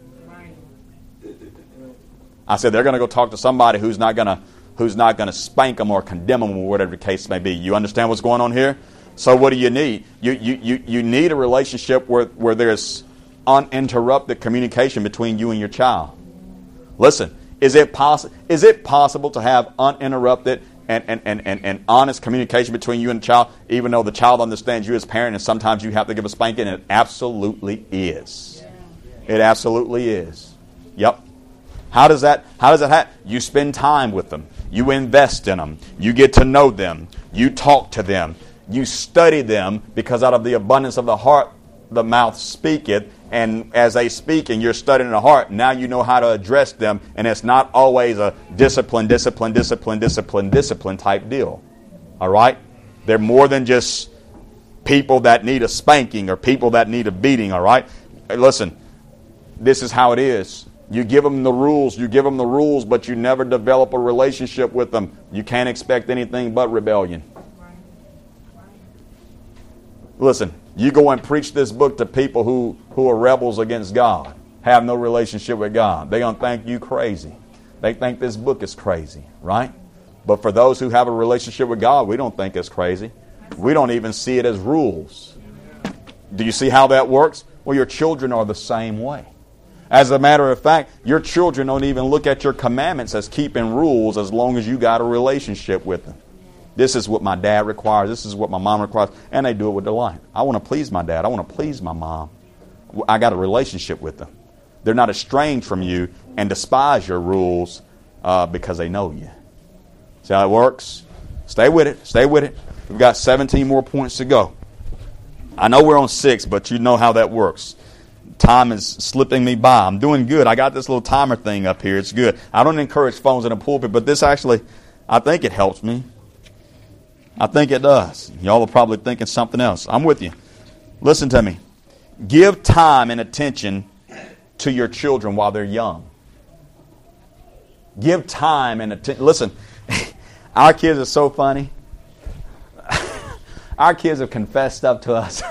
Speaker 1: I said they're going to go talk to somebody who's not going to who's not going to spank them or condemn them or whatever the case may be. You understand what's going on here? So what do you need? You you you, you need a relationship where, where there's uninterrupted communication between you and your child. Listen, is it possible is it possible to have uninterrupted and, and, and, and, and honest communication between you and the child, even though the child understands you as parent and sometimes you have to give a spanking? It absolutely is. It absolutely is. Yep. How does that how does that happen? You spend time with them. You invest in them. You get to know them. You talk to them. You study them, because out of the abundance of the heart the mouth speaketh. And as they speak and you're studying the heart, now you know how to address them. And it's not always a discipline, discipline, discipline, discipline, discipline type deal. All right? They're more than just people that need a spanking or people that need a beating. All right? Hey, listen, this is how it is. You give them the rules, you give them the rules, but you never develop a relationship with them. You can't expect anything but rebellion. Listen, you go and preach this book to people who, who are rebels against God, have no relationship with God. They're going to think you crazy. They think this book is crazy, right? But for those who have a relationship with God, we don't think it's crazy. We don't even see it as rules. Do you see how that works? Well, your children are the same way. As a matter of fact, your children don't even look at your commandments as keeping rules as long as you got a relationship with them. This is what my dad requires. This is what my mom requires. And they do it with delight. I want to please my dad. I want to please my mom. I got a relationship with them. They're not estranged from you and despise your rules uh, because they know you. See how it works? Stay with it. Stay with it. We've got seventeen more points to go. I know we're on six, but you know how that works. Time is slipping me by. I'm doing good. I got this little timer thing up here. It's good. I don't encourage phones in the pulpit, but this actually, I think it helps me. I think it does. Y'all are probably thinking something else. I'm with you. Listen to me. Give time and attention to your children while they're young. Give time and attention. Listen, our kids are so funny. Our kids have confessed stuff to us.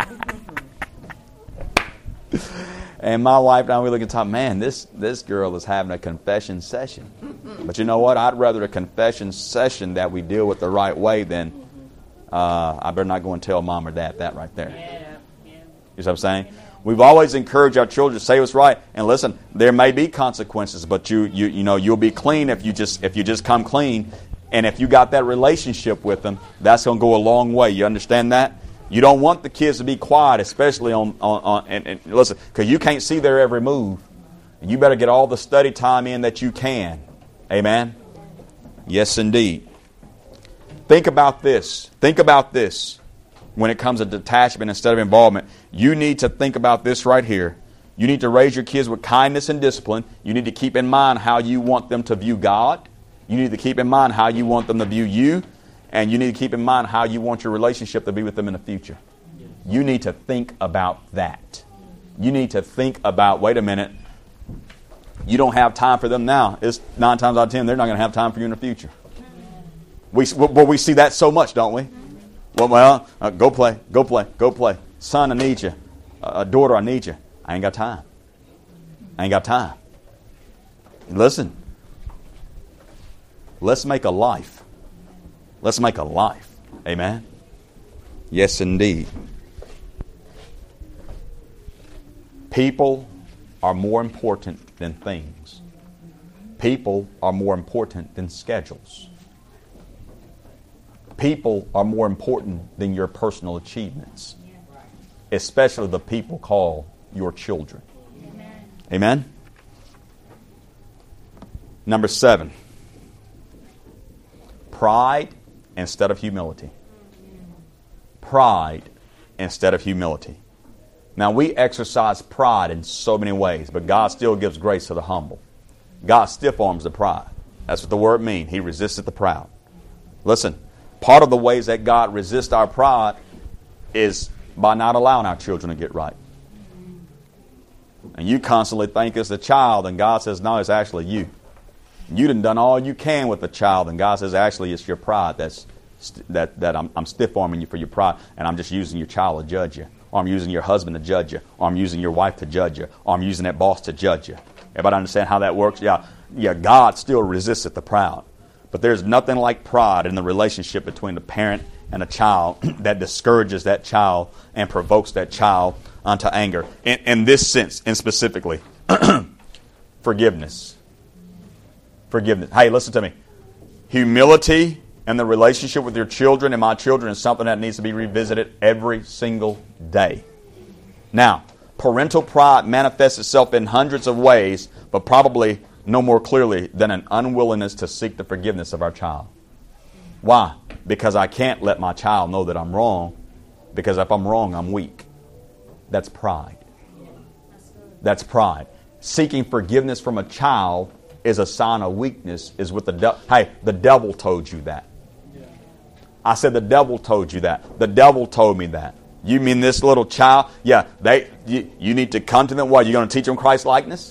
Speaker 1: And my wife and I, we look and talk, man, this, this girl is having a confession session. But you know what? I'd rather a confession session that we deal with the right way than uh, I better not go and tell mom or dad that right there. You know what I'm saying? We've always encouraged our children to say what's right. And listen, there may be consequences, but you you you know you'll be clean if you just if you just come clean. And if you got that relationship with them, that's going to go a long way. You understand that? You don't want the kids to be quiet, especially on, on, on and, and listen, because you can't see their every move. And you better get all the study time in that you can. Amen? Yes, indeed. Think about this. Think about this when it comes to detachment instead of involvement. You need to think about this right here. You need to raise your kids with kindness and discipline. You need to keep in mind how you want them to view God. You need to keep in mind how you want them to view you. And you need to keep in mind how you want your relationship to be with them in the future. You need to think about that. You need to think about, wait a minute, you don't have time for them now. It's nine times out of ten, they're not going to have time for you in the future. We, well, we see that so much, don't we? Well, well uh, go play, go play, go play. Son, I need you. Uh, daughter, I need you. I ain't got time. I ain't got time. Listen. Let's make a life. Let's make a life. Amen? Yes, indeed. People are more important than things. People are more important than schedules. People are more important than your personal achievements. Especially the people called your children. Amen? Number seven. Pride instead of humility. Pride instead of humility. Now, we exercise pride in so many ways, but God still gives grace to the humble. God stiff arms the pride. That's what the word means. He resisteth the proud. Listen, part of the ways that God resists our pride is by not allowing our children to get right. And you constantly think it's the child, and God says, no, it's actually you. You done done all you can with the child, and God says, actually, it's your pride that's that that I'm, I'm stiff-arming you for your pride, and I'm just using your child to judge you, or I'm using your husband to judge you, or I'm using your wife to judge you, or I'm using that boss to judge you. Everybody understand how that works? Yeah, yeah. God still resisteth the proud, but there's nothing like pride in the relationship between the parent and a child that discourages that child and provokes that child unto anger. In, in this sense, and specifically, forgiveness. Forgiveness. Hey, listen to me. Humility and the relationship with your children and my children is something that needs to be revisited every single day. Now, parental pride manifests itself in hundreds of ways, but probably no more clearly than an unwillingness to seek the forgiveness of our child. Why? Because I can't let my child know that I'm wrong, because if I'm wrong, I'm weak. That's pride. That's pride. Seeking forgiveness from a child is a sign of weakness. Is what the de- hey, the devil told you that. I said the devil told you that. The devil told me that. You mean this little child? Yeah, they. You, you need to come to them. What, you going to teach them Christ likeness?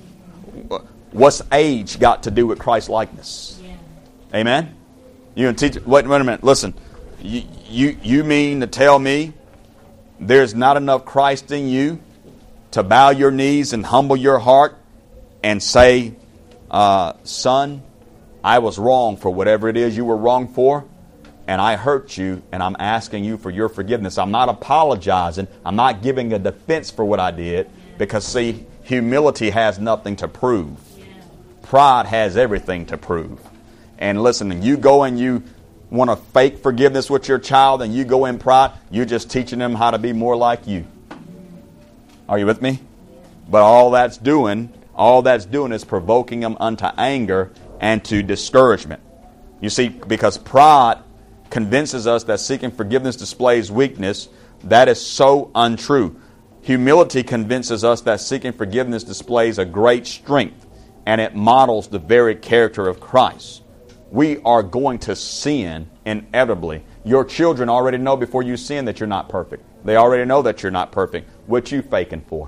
Speaker 1: What's age got to do with Christ likeness? Yeah. Amen. You going to teach? Wait, wait a minute. Listen. You, you you mean to tell me there's not enough Christ in you to bow your knees and humble your heart and say, Uh, son, I was wrong for whatever it is you were wrong for, and I hurt you, and I'm asking you for your forgiveness. I'm not apologizing. I'm not giving a defense for what I did, because, see, humility has nothing to prove. Pride has everything to prove. And listen, you go and you want to fake forgiveness with your child, and you go in pride, you're just teaching them how to be more like you. Are you with me? But all that's doing... All that's doing is provoking them unto anger and to discouragement. You see, because pride convinces us that seeking forgiveness displays weakness. That is so untrue. Humility convinces us that seeking forgiveness displays a great strength, and it models the very character of Christ. We are going to sin inevitably. Your children already know before you sin that you're not perfect. They already know that you're not perfect. What you faking for?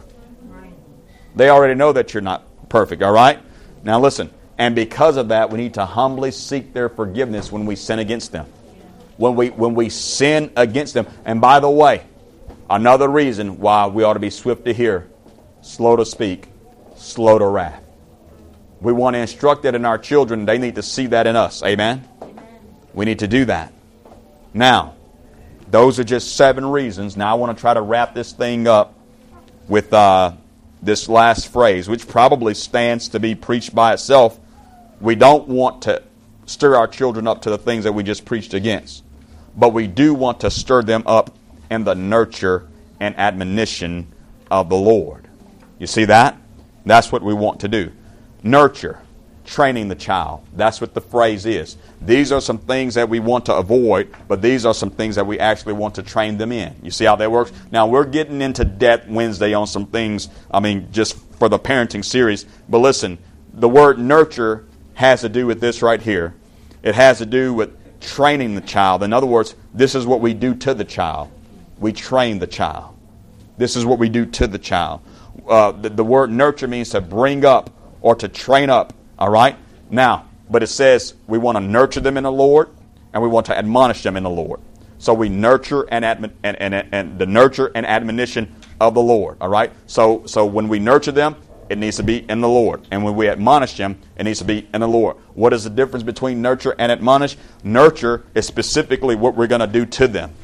Speaker 1: They already know that you're not perfect, all right? Now listen, and because of that, we need to humbly seek their forgiveness when we sin against them. When we when we sin against them. And by the way, another reason why we ought to be swift to hear, slow to speak, slow to wrath. We want to instruct that in our children. They need to see that in us. Amen? Amen. We need to do that. Now, those are just seven reasons. Now I want to try to wrap this thing up with uh, this last phrase, which probably stands to be preached by itself. We don't want to stir our children up to the things that we just preached against. But we do want to stir them up in the nurture and admonition of the Lord. You see that? That's what we want to do. Nurture, training the child. That's what the phrase is. These are some things that we want to avoid, but these are some things that we actually want to train them in. You see how that works? Now, we're getting into depth Wednesday on some things, I mean, just for the parenting series. But listen, the word nurture has to do with this right here. It has to do with training the child. In other words, this is what we do to the child. We train the child. This is what we do to the child. Uh, the, the word nurture means to bring up or to train up. All right? Now, but it says we want to nurture them in the Lord and we want to admonish them in the Lord. So we nurture and, admon- and, and, and the nurture and admonition of the Lord. All right? So, so when we nurture them, it needs to be in the Lord. And when we admonish them, it needs to be in the Lord. What is the difference between nurture and admonish? Nurture is specifically what we're going to do to them.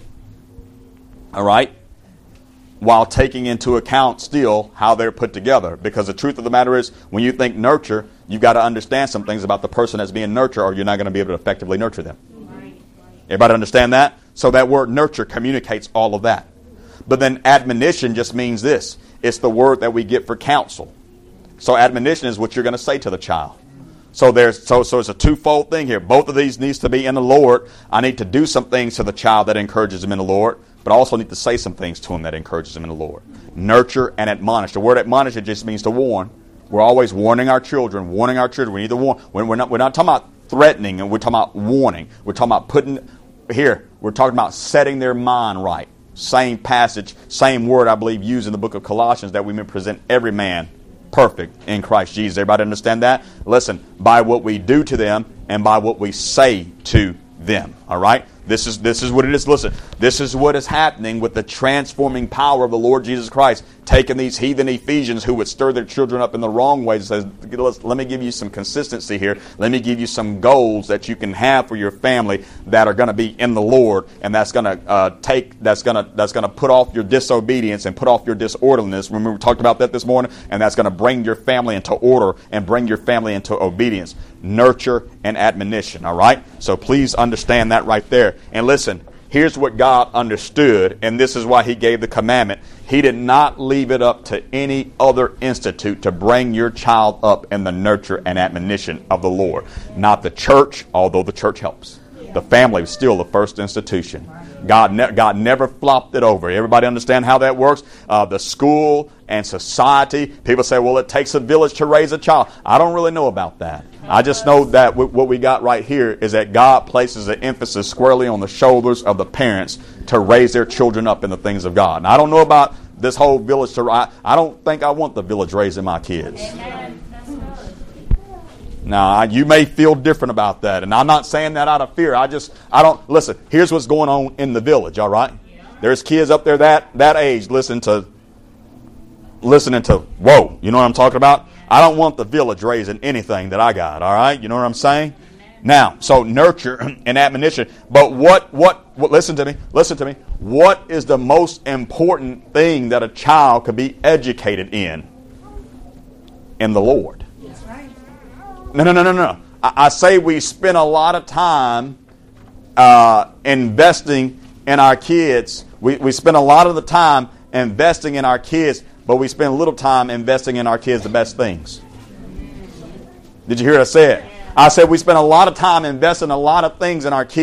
Speaker 1: All right? While taking into account still how they're put together. Because the truth of the matter is, when you think nurture, you've got to understand some things about the person that's being nurtured, or you're not going to be able to effectively nurture them. Everybody understand that? So that word nurture communicates all of that. But then admonition just means this. It's the word that we get for counsel. So admonition is what you're going to say to the child. So there's so so it's a twofold thing here. Both of these needs to be in the Lord. I need to do some things to the child that encourages him in the Lord, but I also need to say some things to him that encourages him in the Lord. Nurture and admonish. The word admonish, it just means to warn. We're always warning our children, warning our children. We need to warn. When we're not we're not talking about threatening, and we're talking about warning. We're talking about putting here. We're talking about setting their mind right. Same passage, same word, I believe, used in the book of Colossians, that we may present every man perfect in Christ Jesus. Everybody understand that? Listen, by what we do to them and by what we say to them. All right? This is this is what it is. Listen, this is what is happening with the transforming power of the Lord Jesus Christ, taking these heathen Ephesians who would stir their children up in the wrong ways, says, let me give you some consistency here. Let me give you some goals that you can have for your family that are going to be in the Lord, and that's going to uh, take that's going to that's going to put off your disobedience and put off your disorderliness. Remember, we talked about that this morning, and that's going to bring your family into order and bring your family into obedience. Nurture and admonition. All right? So please understand that right there. And listen, here's what God understood, and this is why He gave the commandment. He did not leave it up to any other institute to bring your child up in the nurture and admonition of the Lord. Not the church, although the church helps. The family is still the first institution. God, ne- God never flopped it over. Everybody understand how that works? Uh, the school and society. People say, well, it takes a village to raise a child. I don't really know about that. I just know that w- what we got right here is that God places an emphasis squarely on the shoulders of the parents to raise their children up in the things of God. Now, I don't know about this whole village to I, I don't think I want the village raising my kids. Amen. Now, you may feel different about that, and I'm not saying that out of fear. I just, I don't, listen, here's what's going on in the village, all right? There's kids up there that, that age listen to, listening to, whoa, you know what I'm talking about? I don't want the village raising anything that I got, all right? You know what I'm saying? Now, so nurture and admonition. But what, what, what, listen to me, listen to me. What is the most important thing that a child could be educated in? In the Lord. That's right. No, no, no, no, no. I, I say we spend a lot of time uh, investing in our kids. We, we spend a lot of the time investing in our kids, but we spend little time investing in our kids the best things. Did you hear what I said? I said we spend a lot of time investing a lot of things in our kids,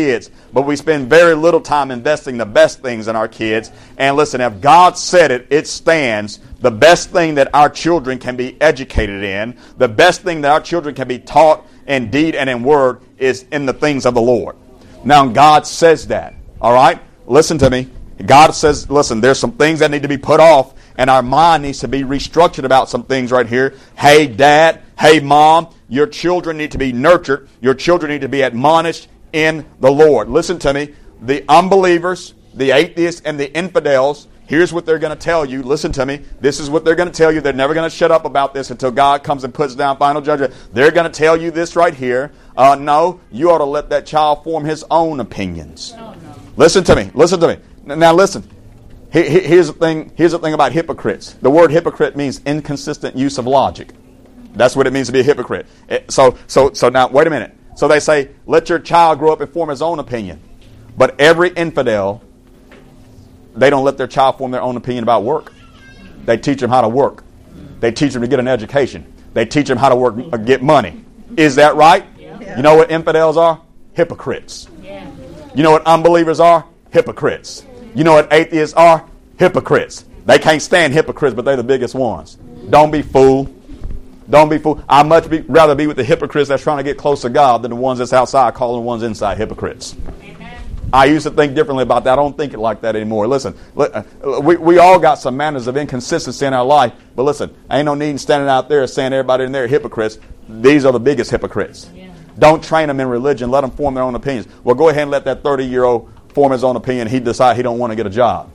Speaker 1: But we spend very little time investing the best things in our kids. And listen, if God said it, it stands. The best thing that our children can be educated in, the best thing that our children can be taught in deed and in word is in the things of the Lord. Now, God says that. All right? Listen to me. God says, listen, there's some things that need to be put off, and our mind needs to be restructured about some things right here. Hey, Dad. Hey, Mom. Your children need to be nurtured. Your children need to be admonished in the Lord. Listen to me. The unbelievers, the atheists, and the infidels, here's what they're going to tell you. Listen to me. This is what they're going to tell you. They're never going to shut up about this until God comes and puts down final judgment. They're going to tell you this right here. Uh, no, you ought to let that child form his own opinions. No, no. Listen to me. Listen to me. Now listen. Here's the thing. Here's the thing about hypocrites. The word hypocrite means inconsistent use of logic. That's what it means to be a hypocrite. So, so, so now, wait a minute. So they say, let your child grow up and form his own opinion. But every infidel, they don't let their child form their own opinion about work. They teach them how to work. They teach them to get an education. They teach them how to work, uh, get money. Is that right? Yeah. You know what infidels are? Hypocrites. Yeah. You know what unbelievers are? Hypocrites. You know what atheists are? Hypocrites. They can't stand hypocrites, but they're the biggest ones. Don't be fooled. Don't be fooled. I'd much be, rather be with the hypocrites that's trying to get close to God than the ones that's outside calling the ones inside hypocrites. Amen. I used to think differently about that. I don't think it like that anymore. Listen, we, we all got some manners of inconsistency in our life, but listen, ain't no need in standing out there saying everybody in there are hypocrites. These are the biggest hypocrites. Yeah. Don't train them in religion. Let them form their own opinions. Well, go ahead and let that thirty-year-old form his own opinion. He decide he don't want to get a job.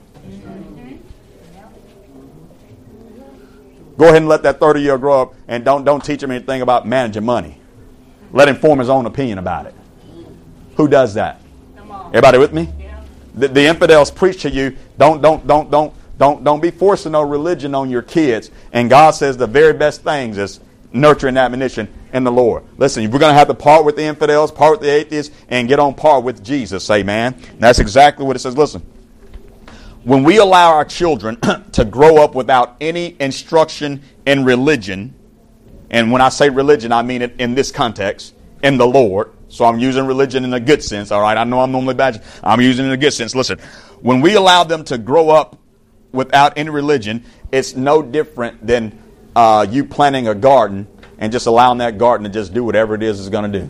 Speaker 1: Go ahead and let that thirty-year-old grow up and don't, don't teach him anything about managing money. Let him form his own opinion about it. Who does that? Everybody with me? Yeah. The, the infidels preach to you, don't, don't, don't, don't, don't, don't be forcing no religion on your kids. And God says the very best things is nurturing admonition in the Lord. Listen, we're going to have to part with the infidels, part with the atheists, and get on par with Jesus. Amen. And that's exactly what it says. Listen. When we allow our children to grow up without any instruction in religion, and when I say religion, I mean it in this context, in the Lord. So I'm using religion in a good sense, all right? I know I'm normally bad. I'm using it in a good sense. Listen, when we allow them to grow up without any religion, it's no different than uh, you planting a garden and just allowing that garden to just do whatever it is it's going to do.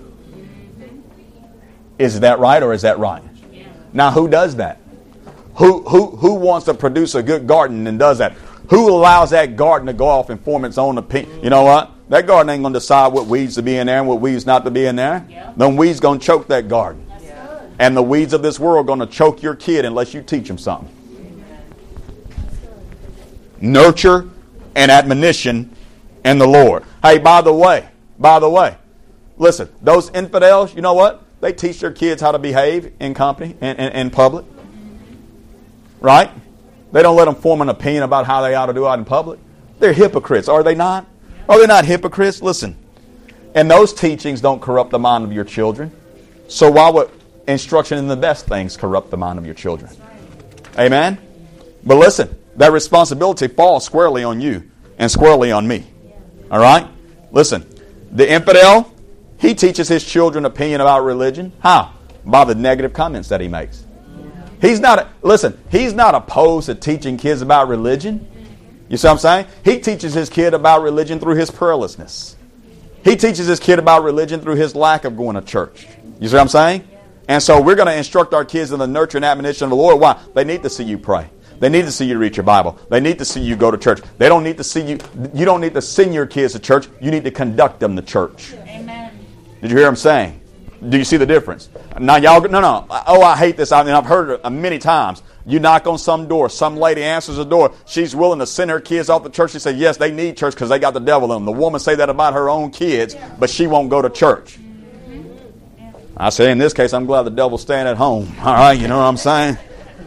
Speaker 1: Is that right or is that right? Yeah. Now, who does that? Who who who wants to produce a good garden and does that? Who allows that garden to go off and form its own opinion? You know what? That garden ain't going to decide what weeds to be in there and what weeds not to be in there. Yeah. Them weeds going to choke that garden. Yeah. And the weeds of this world are going to choke your kid unless you teach them something. Nurture and admonition in the Lord. Hey, by the way, by the way, listen, those infidels, you know what? They teach their kids how to behave in company and in, in, in public. Right? They don't let them form an opinion about how they ought to do out in public. They're hypocrites, are they not? Are they not hypocrites? Listen, and those teachings don't corrupt the mind of your children. So why would instruction in the best things corrupt the mind of your children? Amen? But listen, that responsibility falls squarely on you and squarely on me. All right? Listen, the infidel, he teaches his children opinion about religion. How? By the negative comments that he makes. He's not, listen, he's not opposed to teaching kids about religion. You see what I'm saying? He teaches his kid about religion through his prayerlessness. He teaches his kid about religion through his lack of going to church. You see what I'm saying? And so we're going to instruct our kids in the nurture and admonition of the Lord. Why? They need to see you pray. They need to see you read your Bible. They need to see you go to church. They don't need to see you. You don't need to send your kids to church. You need to conduct them to church. Amen. Did you hear him saying? Do you see the difference? Now, y'all, no, no. Oh, I hate this. I mean, I've heard it many times. You knock on some door. Some lady answers the door. She's willing to send her kids off to church. She says, yes, they need church because they got the devil in them. The woman say that about her own kids, but she won't go to church. I say, in this case, I'm glad the devil's staying at home. All right, you know what I'm saying?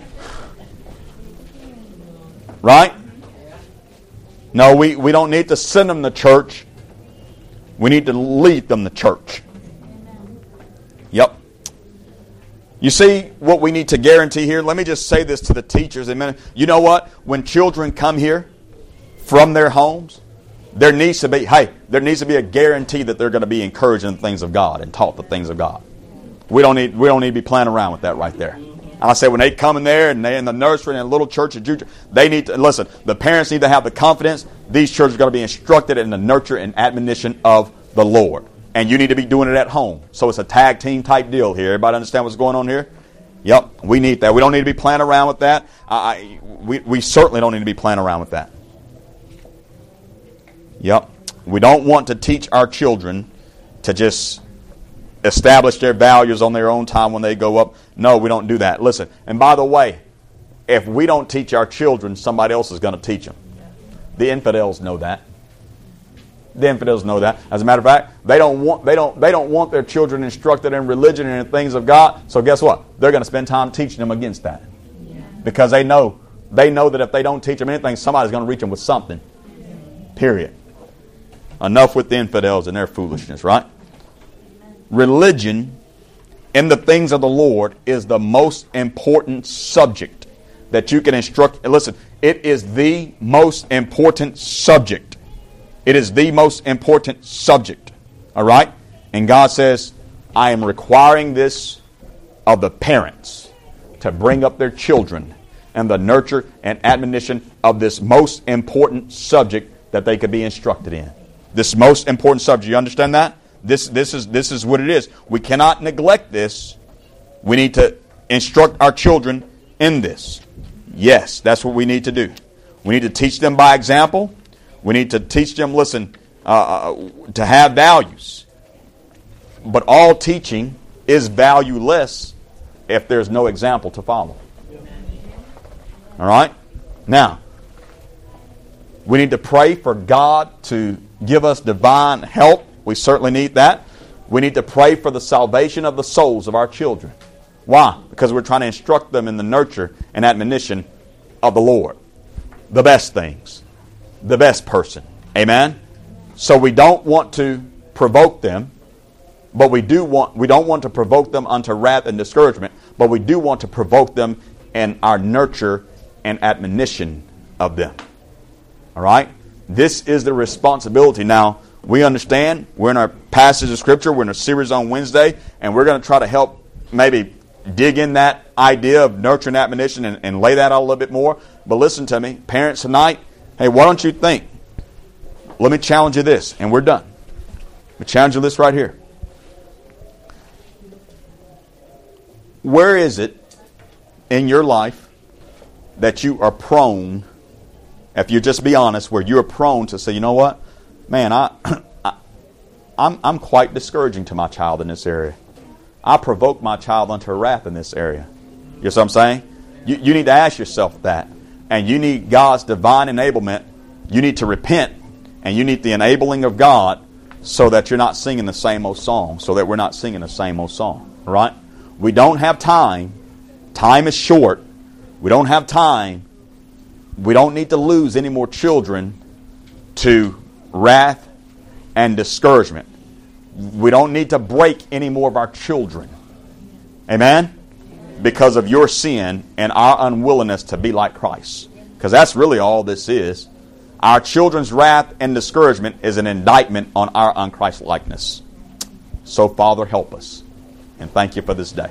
Speaker 1: Right? No, we, we don't need to send them to church. We need to lead them to church. Yep. You see what we need to guarantee here? Let me just say this to the teachers. You know what? When children come here from their homes, there needs to be, hey, there needs to be a guarantee that they're going to be encouraged in the things of God and taught the things of God. we don't need we don't need to be playing around with that right there. And I say when they come in there and they're in the nursery and in a little church at Juju, they need to listen. The parents need to have the confidence these children are going to be instructed in the nurture and admonition of the Lord. And you need to be doing it at home. So it's a tag team type deal here. Everybody understand what's going on here? Yep, we need that. We don't need to be playing around with that. I, we, we certainly don't need to be playing around with that. Yep. We don't want to teach our children to just establish their values on their own time when they go up. No, we don't do that. Listen, and by the way, if we don't teach our children, somebody else is going to teach them. The infidels know that. The infidels know that. As a matter of fact, they don't want they don't they don't want their children instructed in religion and in things of God. So guess what? They're going to spend time teaching them against that. Because they know they know that if they don't teach them anything, somebody's going to reach them with something. Period. Enough with the infidels and their foolishness, right? Religion in the things of the Lord is the most important subject that you can instruct. Listen, it is the most important subject. It is the most important subject. All right? And God says, I am requiring this of the parents to bring up their children and the nurture and admonition of this most important subject that they could be instructed in. This most important subject. You understand that? This, this is, this is what it is. We cannot neglect this. We need to instruct our children in this. Yes, that's what we need to do. We need to teach them by example. We need to teach them, listen, uh, to have values. But all teaching is valueless if there's no example to follow. All right? Now, we need to pray for God to give us divine help. We certainly need that. We need to pray for the salvation of the souls of our children. Why? Because we're trying to instruct them in the nurture and admonition of the Lord. The best things. The best person. Amen? So we don't want to provoke them, but we do want we don't want to provoke them unto wrath and discouragement, but we do want to provoke them in our nurture and admonition of them. All right? This is the responsibility. Now, we understand we're in our passage of Scripture. We're in a series on Wednesday, and we're going to try to help maybe dig in that idea of nurture and admonition and, and lay that out a little bit more. But listen to me, parents tonight, hey, why don't you think? Let me challenge you this, and we're done. Let me challenge you this right here. Where is it in your life that you are prone, if you just be honest, where you are prone to say, you know what? Man, I, I, I'm, I'm quite discouraging to my child in this area. I provoke my child unto wrath in this area. You know what I'm saying? You, you need to ask yourself that. And you need God's divine enablement. You need to repent. And you need the enabling of God so that you're not singing the same old song. So that we're not singing the same old song. All right? We don't have time. Time is short. We don't have time. We don't need to lose any more children to wrath and discouragement. We don't need to break any more of our children. Amen? Because of your sin and our unwillingness to be like Christ. Because that's really all this is. Our children's wrath and discouragement is an indictment on our unChristlikeness. So, Father, help us. And thank you for this day.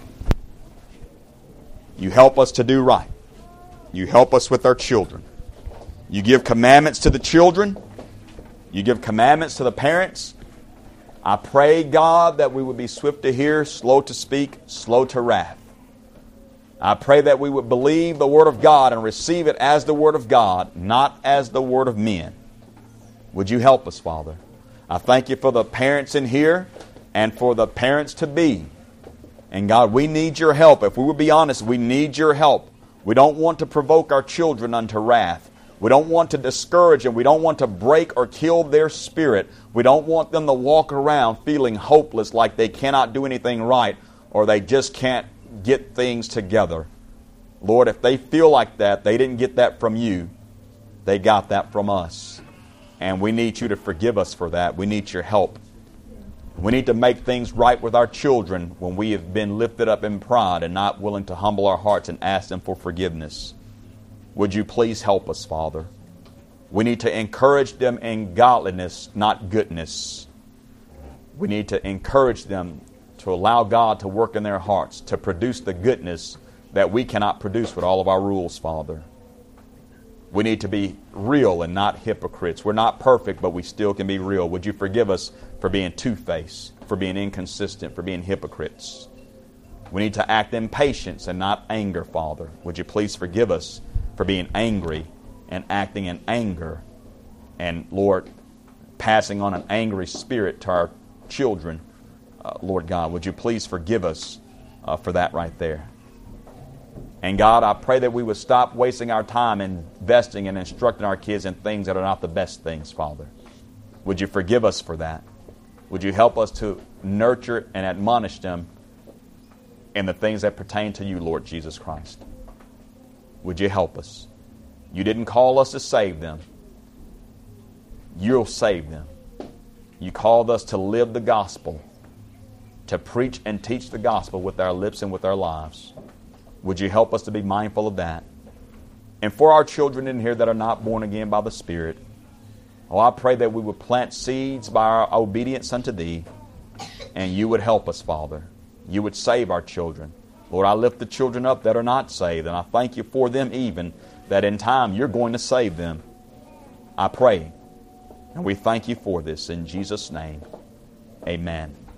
Speaker 1: You help us to do right. You help us with our children. You give commandments to the children. You give commandments to the parents. I pray, God, that we would be swift to hear, slow to speak, slow to wrath. I pray that we would believe the Word of God and receive it as the Word of God, not as the Word of men. Would you help us, Father? I thank you for the parents in here and for the parents to be. And God, we need your help. If we would be honest, we need your help. We don't want to provoke our children unto wrath. We don't want to discourage them. We don't want to break or kill their spirit. We don't want them to walk around feeling hopeless, like they cannot do anything right or they just can't get things together. Lord, if they feel like that, they didn't get that from you. They got that from us. And we need you to forgive us for that. We need your help. We need to make things right with our children when we have been lifted up in pride and not willing to humble our hearts and ask them for forgiveness. Would you please help us, Father? We need to encourage them in godliness, not goodness. We need to encourage them to allow God to work in their hearts, to produce the goodness that we cannot produce with all of our rules, Father. We need to be real and not hypocrites. We're not perfect, but we still can be real. Would you forgive us for being two-faced, for being inconsistent, for being hypocrites? We need to act in patience and not anger, Father. Would you please forgive us for being angry and acting in anger and, Lord, passing on an angry spirit to our children. Uh, Lord God, would you please forgive us uh, for that right there? And God, I pray that we would stop wasting our time investing and instructing our kids in things that are not the best things, Father. Would you forgive us for that? Would you help us to nurture and admonish them in the things that pertain to you, Lord Jesus Christ? Would you help us? You didn't call us to save them. You'll save them. You called us to live the gospel, to preach and teach the gospel with our lips and with our lives. Would you help us to be mindful of that? And for our children in here that are not born again by the Spirit, oh, I pray that we would plant seeds by our obedience unto Thee, and You would help us, Father. You would save our children. Lord, I lift the children up that are not saved, and I thank You for them even, that in time You're going to save them. I pray, and we thank You for this in Jesus' name. Amen.